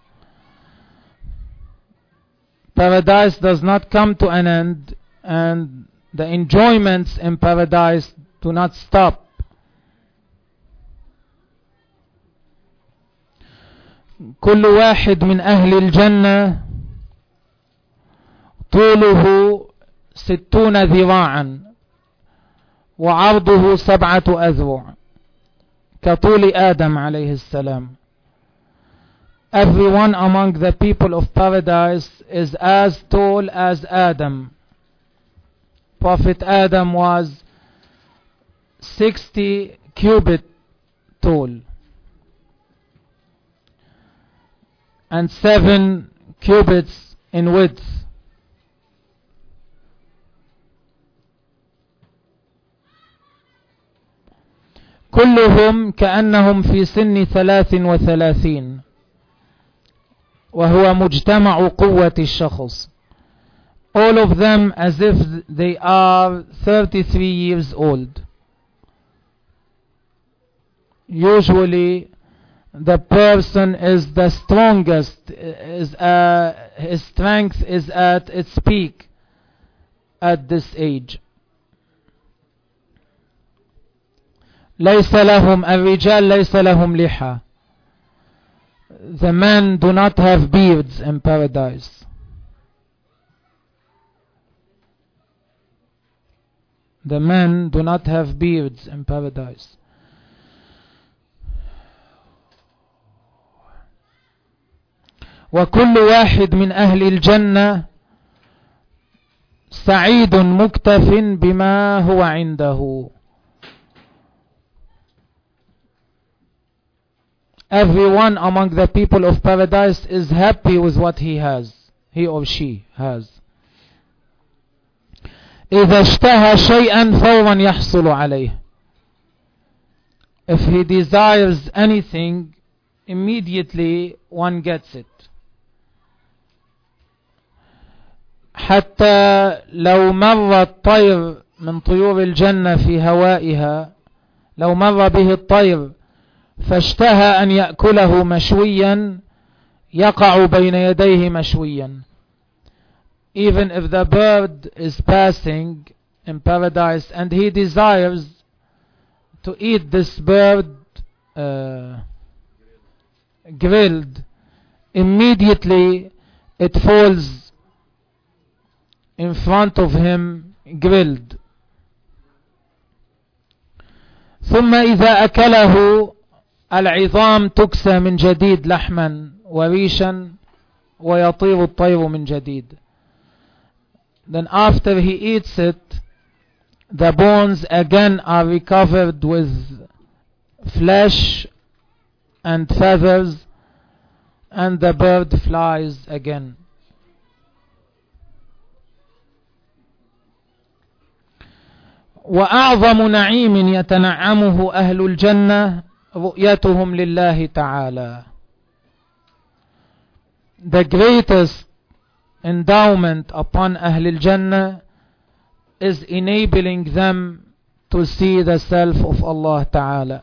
Paradise does not come to an end, and the enjoyments in paradise do not stop. كل واحد من أهل الجنة طوله ستون ذراعا وعرضه سبعة أذرع كطول آدم عليه السلام. Everyone among the people of paradise is as tall as Adam. Prophet Adam was sixty cubit tall and seven cubits in width. كلهم كأنهم في سن ثلاث وثلاثين وهو مجتمع قوة الشخص. All of them as if they are thirty-three years old. Usually the person is the strongest, is uh, his strength is at its peak at this age. ليس لهم الرجال ليس لهم لحى. The men do not have beards in paradise. The men do not have beards in paradise. وكل واحد من أهل الجنة سعيد مكتف بما هو عنده. Everyone among the people of paradise is happy with what he has, he or she has. إذا اشتهى شيئا فورا يحصل عليه. If he desires anything, immediately one gets it. حتى لو مر الطير من طيور الجنة في هوائها، لو مر به الطير فاشتهى أن يأكله مشويا يقع بين يديه مشويا. Even if the bird is passing in paradise and he desires to eat this bird uh, grilled, immediately it falls in front of him grilled. ثم إذا أكله العظام تكسى من جديد لحما وريشا ويطير الطير من جديد. Then after he eats it, the bones again are recovered with flesh and feathers, and the bird flies again. وأعظم نعيم يتنعمه أهل الجنة رؤيتهم لله تعالى. The greatest endowment upon أهل الجنة is enabling them to see the self of Allah تعالى.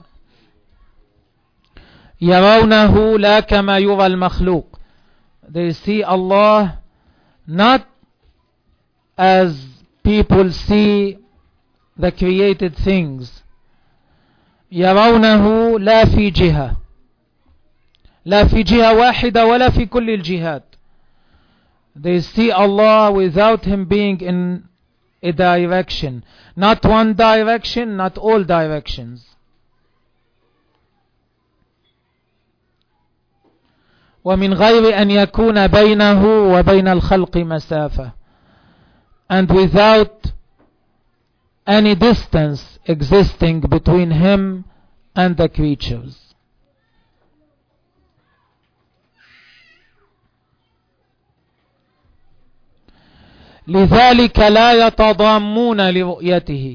يرونه لا كما يرى المخلوق. They see Allah not as people see the created things. يرونه لا في جهة، لا في جهة واحدة ولا في كل الجهات. They see Allah without Him being in a direction. Not one direction, not all directions. ومن غير أن يكون بينه وبين الخلق مسافة. And without any distance existing between Him and the creatures. لذلك لا يتضامون لرؤيته.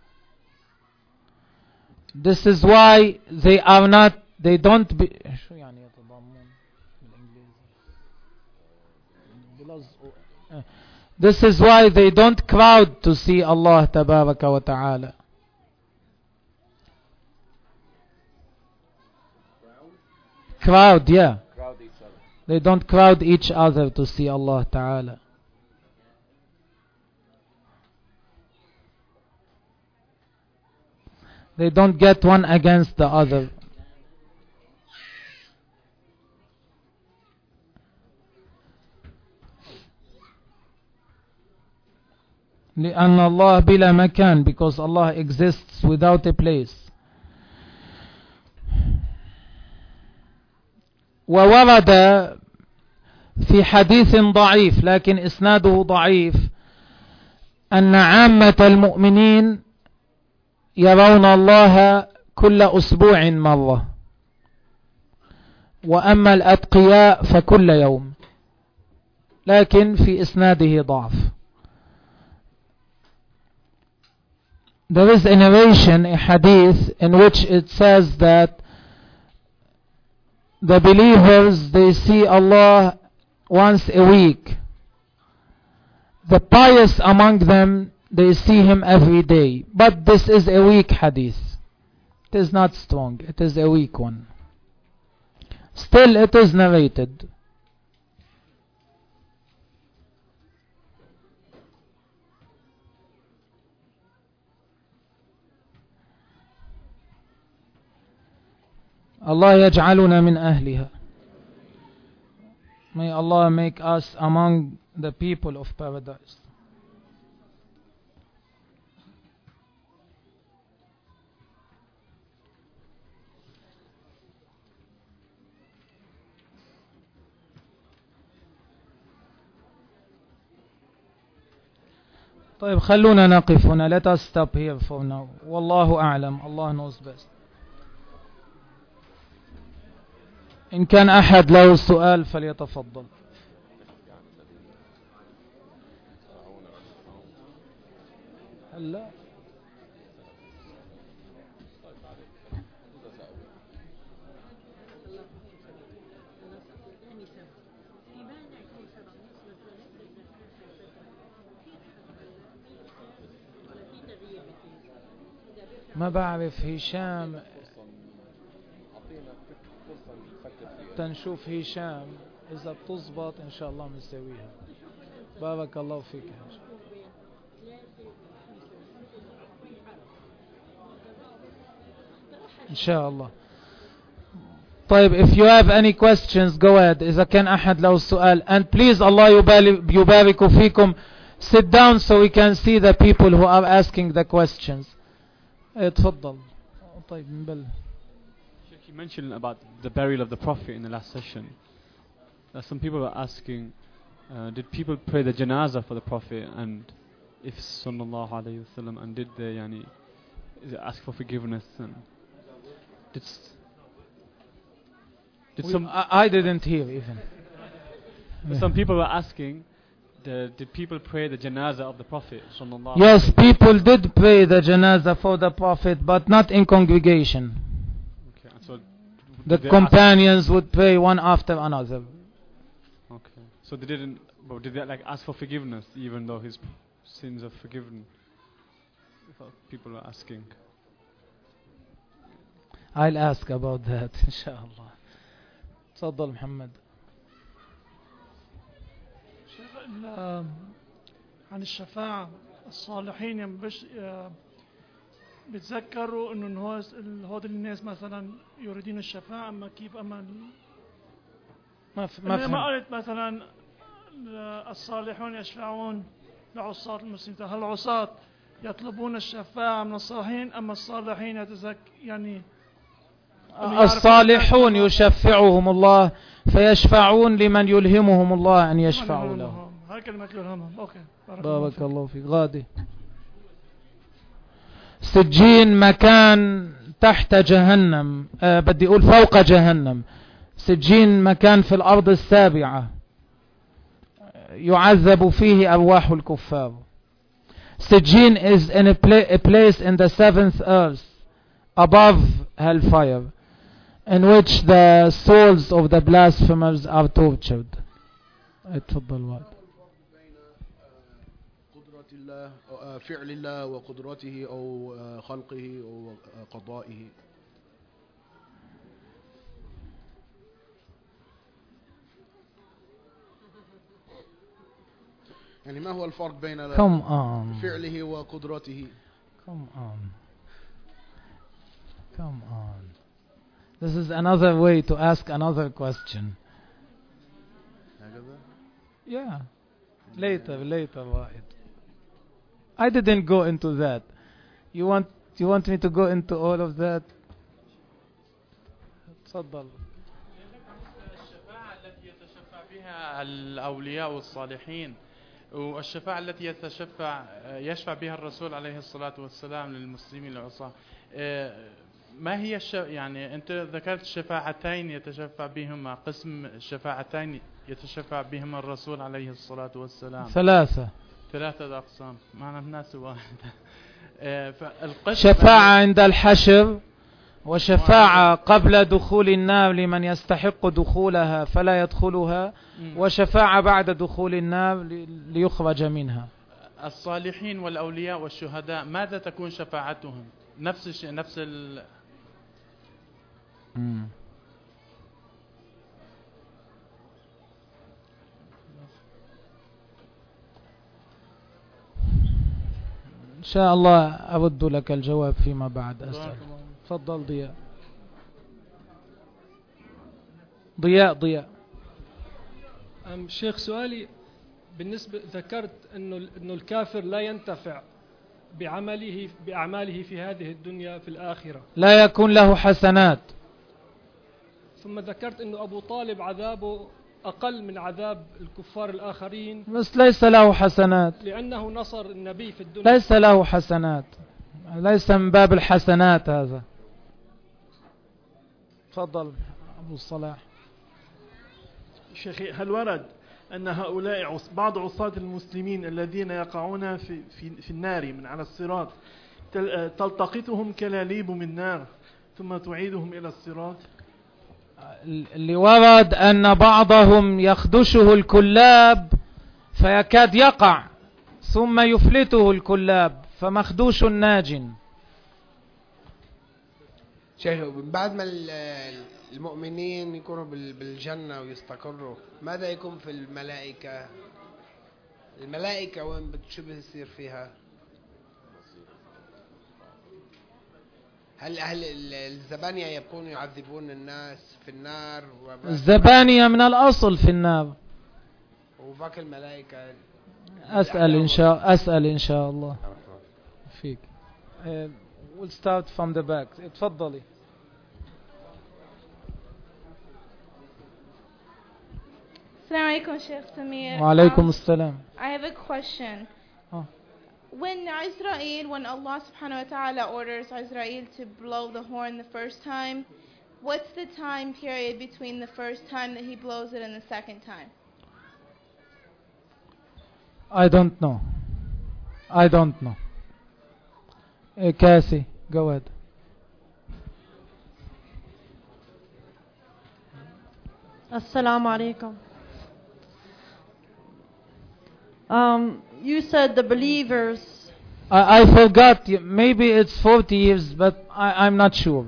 This is why they are not, they don't be, شو يعني يتضامون بالإنجليزي؟ This is why they don't crowd to see Allah تبارك وتعالى. Crowd, yeah. Crowd each other. They don't crowd each other to see Allah تعالى. They don't get one against the other. لأن الله بلا مكان, because Allah exists without a place. وورد في حديث ضعيف لكن إسناده ضعيف أن عامة المؤمنين يرون الله كل أسبوع مرة، وأما الأتقياء فكل يوم، لكن في إسناده ضعف. There is a narration, a hadith, in which it says that the believers, they see Allah once a week. The pious among them, they see Him every day. But this is a weak hadith. It is not strong. It is a weak one. Still, it is narrated. Allah yaj'aluna min ahliha. May Allah make us among the people of paradise. طيب خلونا نقف هنا. Let us stop here for now. والله أعلم. Allah knows best. إن كان أحد له سؤال فليتفضل. هلا ما بعرف هشام، تنشوف هشام إذا بتزبط إن شاء الله بنسويها. بارك الله فيك إن شاء الله. طيب, if you have any questions go ahead. إذا كان أحد له السؤال, and please Allah يبارك فيكم, sit down so we can see the people who are asking the questions. تفضل. طيب نبل. You mentioned about the burial of the Prophet in the last session. Uh, some people were asking, uh, did people pray the janazah for the Prophet, and if sallallahu alayhi wa sallam, and did they yani, ask for forgiveness, and did, did we, some I, I didn't hear even. Some people were asking the, did people pray the janazah of the Prophet sallallahu Yes, alayhi wa sallam? people did pray the janazah for the Prophet, but not in congregation. Okay, so The did they companions would pray one after another. ask, okay, so they didn't. But did they like ask for forgiveness, even though his sins are forgiven? Without people are asking. I'll ask about that إن شاء الله. تفضل محمد. شيخ ال- عن الشفاعة الصالحين يعني بش آه، بتذكروا انه الناس هذول الناس مثلا يريدون الشفاعة، اما كيف اما ال- ما ف- ما أنا ما فهمت. قلت مثلا الصالحون يشفعون لعصاة المسلمين، هل العصاة يطلبون الشفاعة من الصالحين أما الصالحين يتزك يعني الصالحون يشفعهم الله فيشفعون لمن يلهمهم الله أن يشفعوا له. هاي كلمة يلهمهم. أوكي بارك الله فيك. غادي. سجين مكان تحت جهنم، أه بدي أقول فوق جهنم. سجين مكان في الأرض السابعة يعذب فيه أرواح الكفار. سجين is in a, pla a place in the seventh earth above hellfire in which the souls of the blasphemers are tortured. اتفضل واد. قدرة الله أو فعل الله وقدرته أو خلقه أو قضائه. يعني ما هو الفرق بين Come on. فعله وقدرته؟ Come on. Come on. This is another way to ask another question. هكذا؟ Yeah. Later, later, واحد. I didn't go into that. You want you want me to go into all of that? تفضل. الشفاعة التي يتشفع بها الأولياء والصالحين، والشفاعة التي يتشفع يشفع بها الرسول عليه الصلاة والسلام للمسلمين العصاة، ما هي الش... يعني أنت ذكرت شفاعتين يتشفع بهما، قسم شفاعتين يتشفع بهما الرسول عليه الصلاة والسلام. ثلاثة. ثلاثة أقسام، معنى الناس واحدة. فالقسم شفاعة عند الحشر، وشفاعة قبل دخول النار لمن يستحق دخولها فلا يدخلها، وشفاعة بعد دخول النار ليخرج منها. الصالحين والأولياء والشهداء ماذا تكون شفاعتهم؟ نفس الشيء، نفس ال مم. إن شاء الله أرد لك الجواب فيما بعد. أسأل. تفضل ضياء. ضياء ضياء. أم شيخ سؤالي بالنسبة ذكرت إنه إنه الكافر لا ينتفع بعمله بأعماله في هذه الدنيا في الآخرة، لا يكون له حسنات. ثم ذكرت إنه أبو طالب عذابه أقل من عذاب الكفار الآخرين، بس ليس له حسنات. لأنه نصر النبي في الدنيا. ليس له حسنات، ليس من باب الحسنات هذا. تفضل أبو الصلاح. شيخي، هل ورد أن هؤلاء بعض عصاة المسلمين الذين يقعون في, في, في النار من على الصراط تلتقطهم كلاليب من نار ثم تعيدهم إلى الصراط؟ اللي ورد أن بعضهم يخدشه الكلاب فيكاد يقع ثم يفلته الكلاب فمخدوش ناج. شيخ، بعد ما المؤمنين يكونوا بالجنة ويستقروا، ماذا يكون في الملائكة؟ الملائكة وين شو بيصير فيها؟ هل أهل الزبانية يبقون يعذبون الناس في النار؟ الزبانية من الأصل في النار. وباقي الملائكة أسأل إن شاء أسأل إن شاء الله فيك. uh, We'll start from the back. اتفضلي. Assalamu alaikum, Sheikh Samir. وعليكم السلام. I have a question. Oh. When Israel, when Allah subhanahu wa ta'ala orders Israel to blow the horn the first time, what's the time period between the first time that he blows it and the second time? I don't know. I don't know. Uh, Cassie, go ahead. Assalamu alaikum. Um, you said the believers. I, I forgot. Maybe it's forty years, but I, I'm not sure.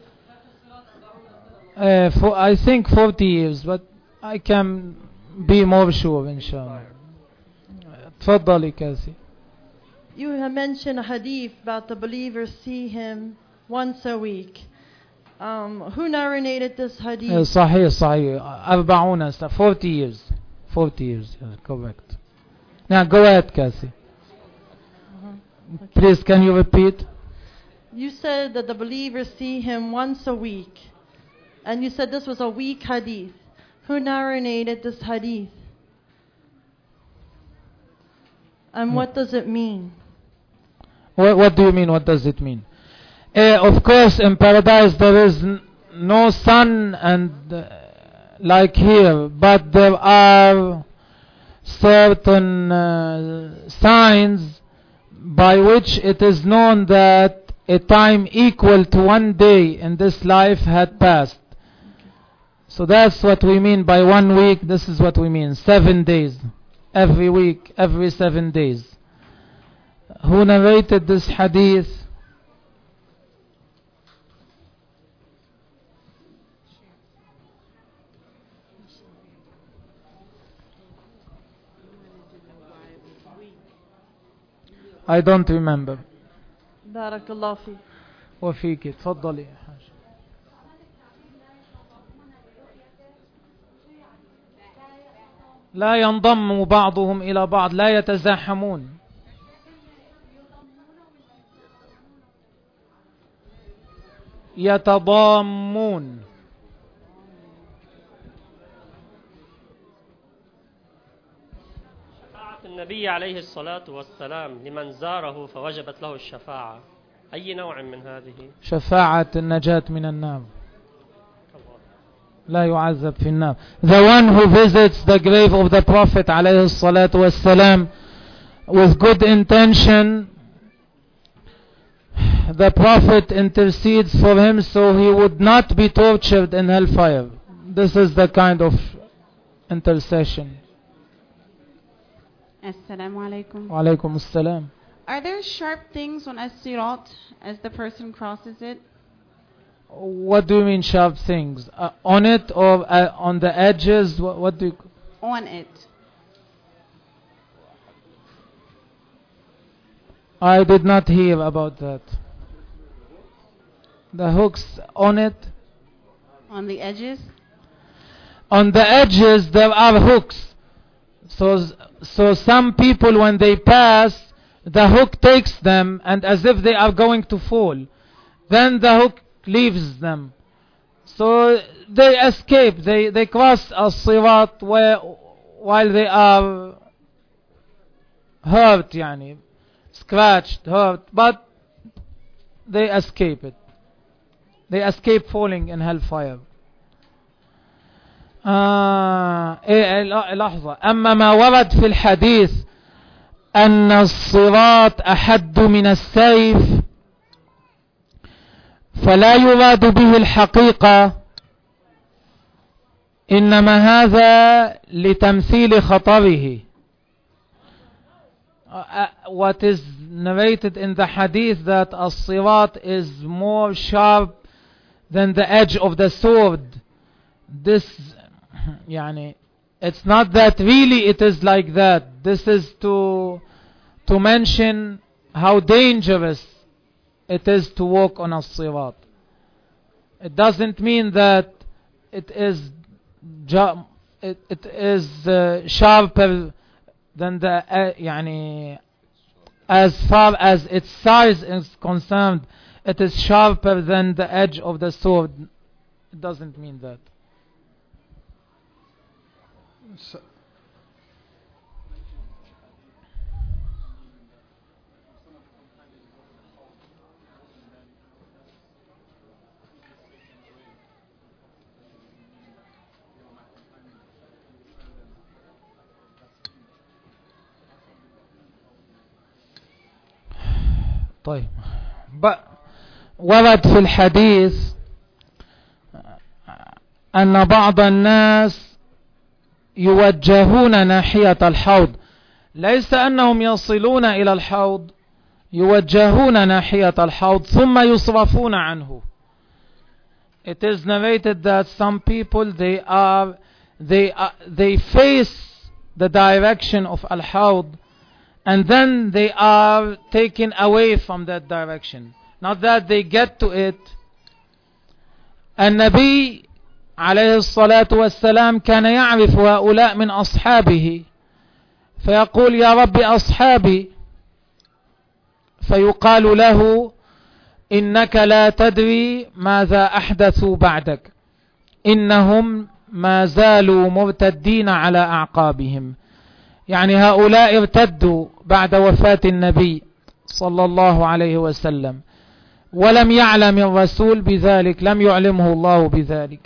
Uh, for, I think forty years, but I can be more sure, inshallah. تفضلي كاسي. You have mentioned a hadith about the believers see him once a week. Um, who narrated this hadith? Uh, صحيح صحيح. أربعون سنة. forty years. forty years. Yeah, correct. Now go ahead, Cassie. Uh-huh. Okay. Please, can you repeat? You said that the believers see him once a week. And you said this was a weak hadith. Who narrated this hadith? And what does it mean? What, what do you mean? What does it mean? Uh, of course, in paradise there is n- no sun and uh, like here, but there are certain uh, signs by which it is known that a time equal to one day in this life had passed. So that's what we mean by one week. This is what we mean. Seven days. Every week, every seven days. Who narrated this hadith? I don't remember. Barakallahu fi. وفيك تفضلي. لا ينضم بعضهم إلى بعض لا يتزاحمون. يتضامون. النبي عليه الصلاة والسلام لمن زاره فوجبت له الشفاعة أي نوع من هذه؟ شفاعة النجاة من النار. لا يعذب في النار. The one who visits the grave of the Prophet عليه الصلاة والسلام with good intention, the Prophet intercedes for him so he would not be tortured in hellfire. This is the kind of intercession. Assalamu alaikum. Wa alaikum assalam. Are there sharp things on as-sirat as the person crosses it? What do you mean sharp things? Uh, on it or uh, on the edges? What, what do you... On it. I did not hear about that. The hooks on it? On the edges? On the edges there are hooks. So, so some people when they pass, the hook takes them and as if they are going to fall. Then the hook leaves them. So they escape. They, they cross as-sirat while they are hurt, yani, scratched, hurt, but they escape it. They escape falling in hellfire. آه إيه لحظة. أما ما ورد في الحديث أن الصراط أحد من السيف فلا يراد به الحقيقة، إنما هذا لتمثيل خطره. Uh, what is narrated in the hadith that as-sirat is more sharp than the edge of the sword. This, يعني, it's not that really it is like that. This is to to mention how dangerous it is to walk on as-sirat. It doesn't mean that it is ju- it, it is uh, sharper than the uh, يعني, as far as its size is concerned, it is sharper than the edge of the sword. It doesn't mean that. So طيب ورد في الحديث أن بعض الناس يوجهون ناحية الحوض، ليس أنهم يصلون إلى الحوض، يوجهون ناحية الحوض ثم يصرفون عنه. It is narrated that some people they are they are, they face the direction of al-hawd and then they are taken away from that direction, not that they get to it. النبي عليه الصلاة والسلام كان يعرف هؤلاء من أصحابه فيقول يا رب أصحابي، فيقال له إنك لا تدري ماذا أحدثوا بعدك، إنهم ما زالوا مرتدين على أعقابهم. يعني هؤلاء ارتدوا بعد وفاة النبي صلى الله عليه وسلم ولم يعلم الرسول بذلك، لم يعلمه الله بذلك.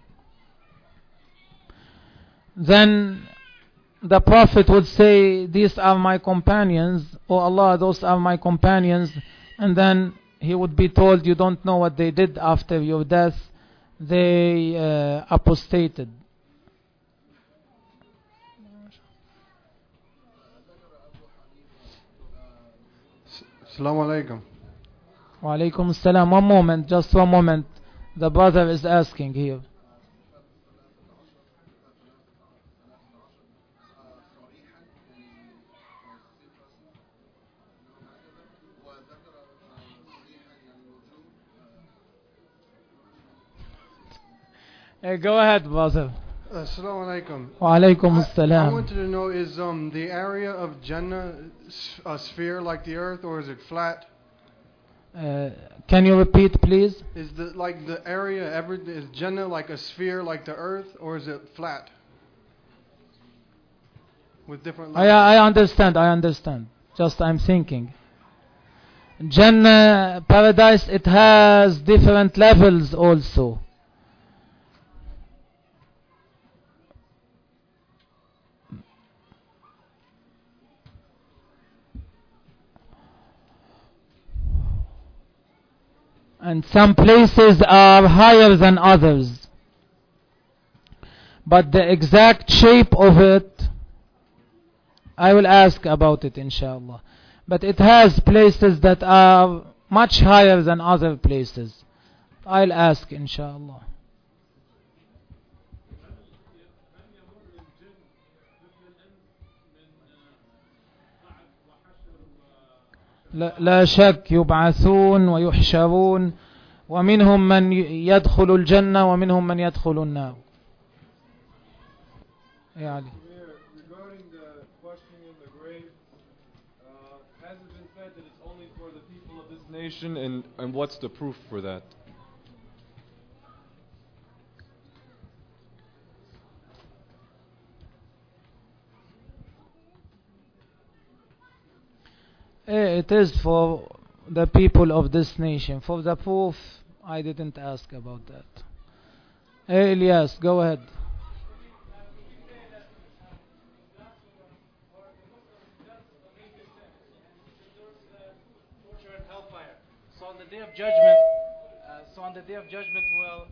Then the Prophet would say, these are my companions, oh Allah, those are my companions, and then he would be told, you don't know what they did after your death, they uh, apostated. Assalamu alaikum. Wa alaikum assalam. One moment, just one moment. The brother is asking here. Hey, go ahead, brother. Assalamu alaikum. Wa alaikum I assalam. wanted to know, is um, the area of Jannah a sphere like the earth, or is it flat? Uh, can you repeat, please? Is the like the area ever is Jannah like a sphere like the earth, or is it flat with different I, levels? I understand, I understand. Just I'm thinking. Jannah, paradise, it has different levels also. And some places are higher than others. But the exact shape of it, I will ask about it inshallah. But it has places that are much higher than other places. I'll ask inshallah. لا شك يبعثون ويحشرون ومنهم من يدخل الجنة ومنهم من يدخل النار. يعني regarding the questioning in the grave, uh, has it been said that it's only for the people of this nation, and, and what's the proof for that? It is for the people of this nation. For the proof, I didn't ask about that. Hey, Elias, go ahead. So on the day of judgment, uh, so on the day of judgment, will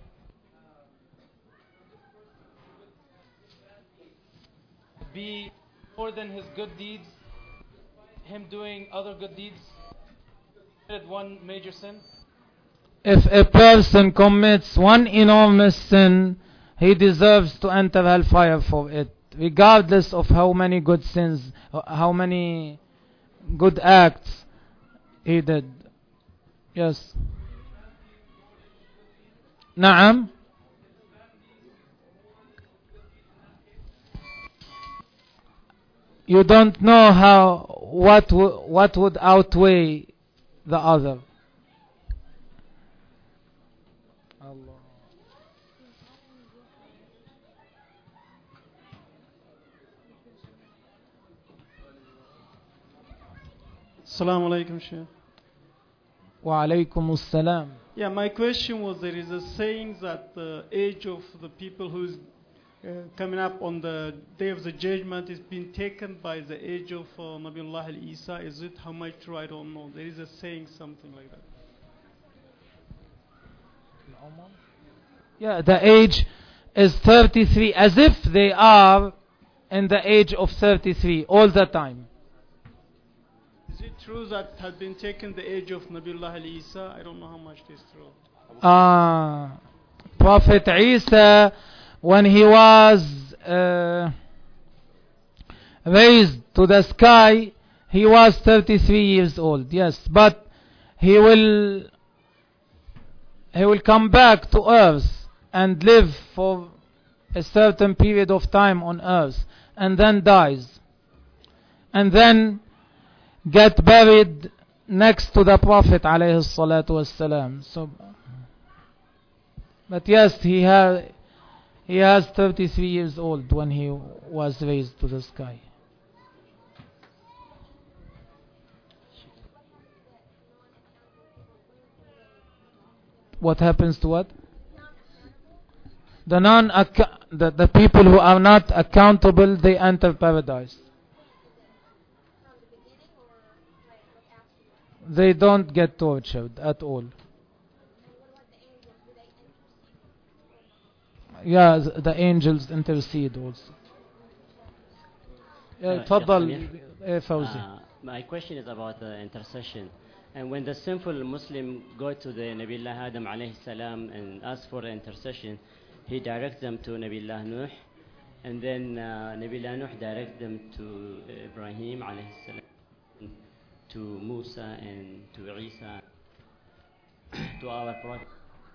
be more than his good deeds. Him doing other good deeds, committed one major sin. If a person commits one enormous sin, he deserves to enter hellfire for it, regardless of how many good sins, how many good acts he did. Yes. Naam. You don't know how what w- what would outweigh the other. Assalamu alaikum, Shaykh. Wa alaikum assalam. Yeah, my question was, there is a saying that the age of the people who is uh, coming up on the day of the judgment is being taken by the age of uh, Nabiullah al-Isa. Is it how much true? I don't know. There is a saying something like that. Yeah, the age is thirty-three, as if they are in the age of thirty-three all the time. Is it true that had been taken the age of Nabiullah al-Isa? I don't know how much this is true. Uh, Prophet Isa, when he was uh, raised to the sky, he was thirty-three years old. Yes, but he will he will come back to earth and live for a certain period of time on earth, and then dies, and then get buried next to the Prophet alayhi salatu wassalam. So, but yes, he has he has thirty-three years old when he was raised to the sky. What happens to what? The non the, the people who are not accountable, they enter paradise. They don't get tortured at all. Yeah, the angels intercede also. Uh, تفضل فوزي. uh, my question is about the intercession. And when the sinful Muslim go to the Nabiullah Adam alayhi salam and ask for the intercession, he directs them to Nabiullah Nuh, and then uh, Nabiullah Nuh directs them to Ibrahim alayhi salam, to Musa and to Isa, to our prophet.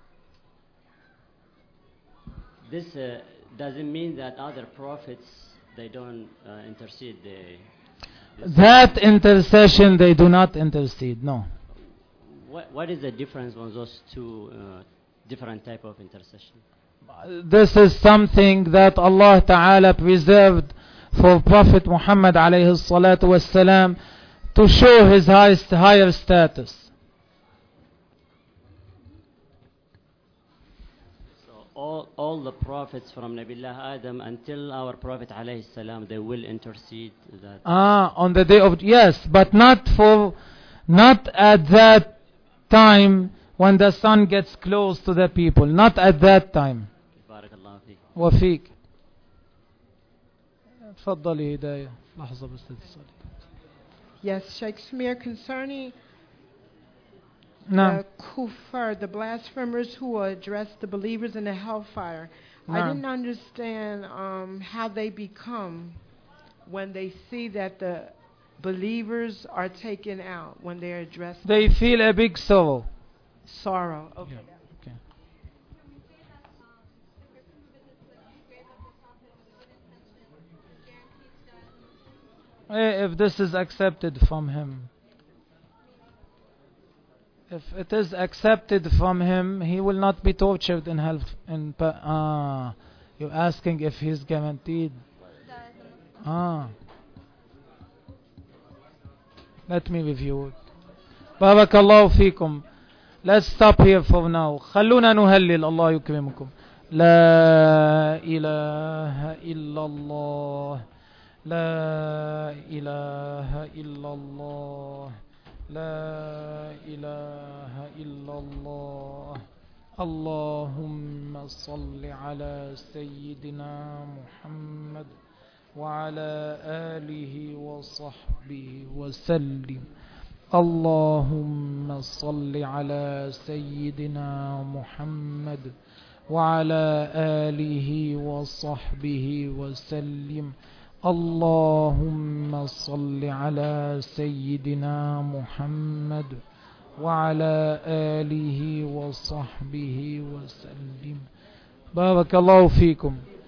This uh, doesn't mean that other prophets, they don't uh, intercede. They, that intercession, they do not intercede, no. What, what is the difference on those two uh, different type of intercession? This is something that Allah Ta'ala preserved for Prophet Muhammad alayhi salatu wassalam to show his highest, higher status. All, all the prophets from Nabiullah Adam until our Prophet alayhi salam, they will intercede. That ah, on the day of, yes, but not for, not at that time when the sun gets close to the people. Not at that time. Barakallahu feek. وفيك. تفضلي هداية. لحظة بس تتصلي. Yes, Sheikh Samir, concerning No. the kuffar, the blasphemers who address the believers in the hellfire. No. I didn't understand um, how they become when they see that the believers are taken out, when they're addressed. They feel a big sorrow. Sorrow. Okay. Okay. If this is accepted from him. If it is accepted from him, he will not be tortured in hell. In pa- ah, you're asking if he's guaranteed. Ah, let me review it. Barakallahu fikum. Let's stop here for now. خلونا نهلل. الله يكرمكم. لا إله إلا الله. لا إله إلا الله. لا إله إلا الله. اللهم صل على سيدنا محمد وعلى آله وصحبه وسلم. اللهم صل على سيدنا محمد وعلى آله وصحبه وسلم. اللهم صل على سيدنا محمد وعلى آله وصحبه وسلم. بارك الله فيكم.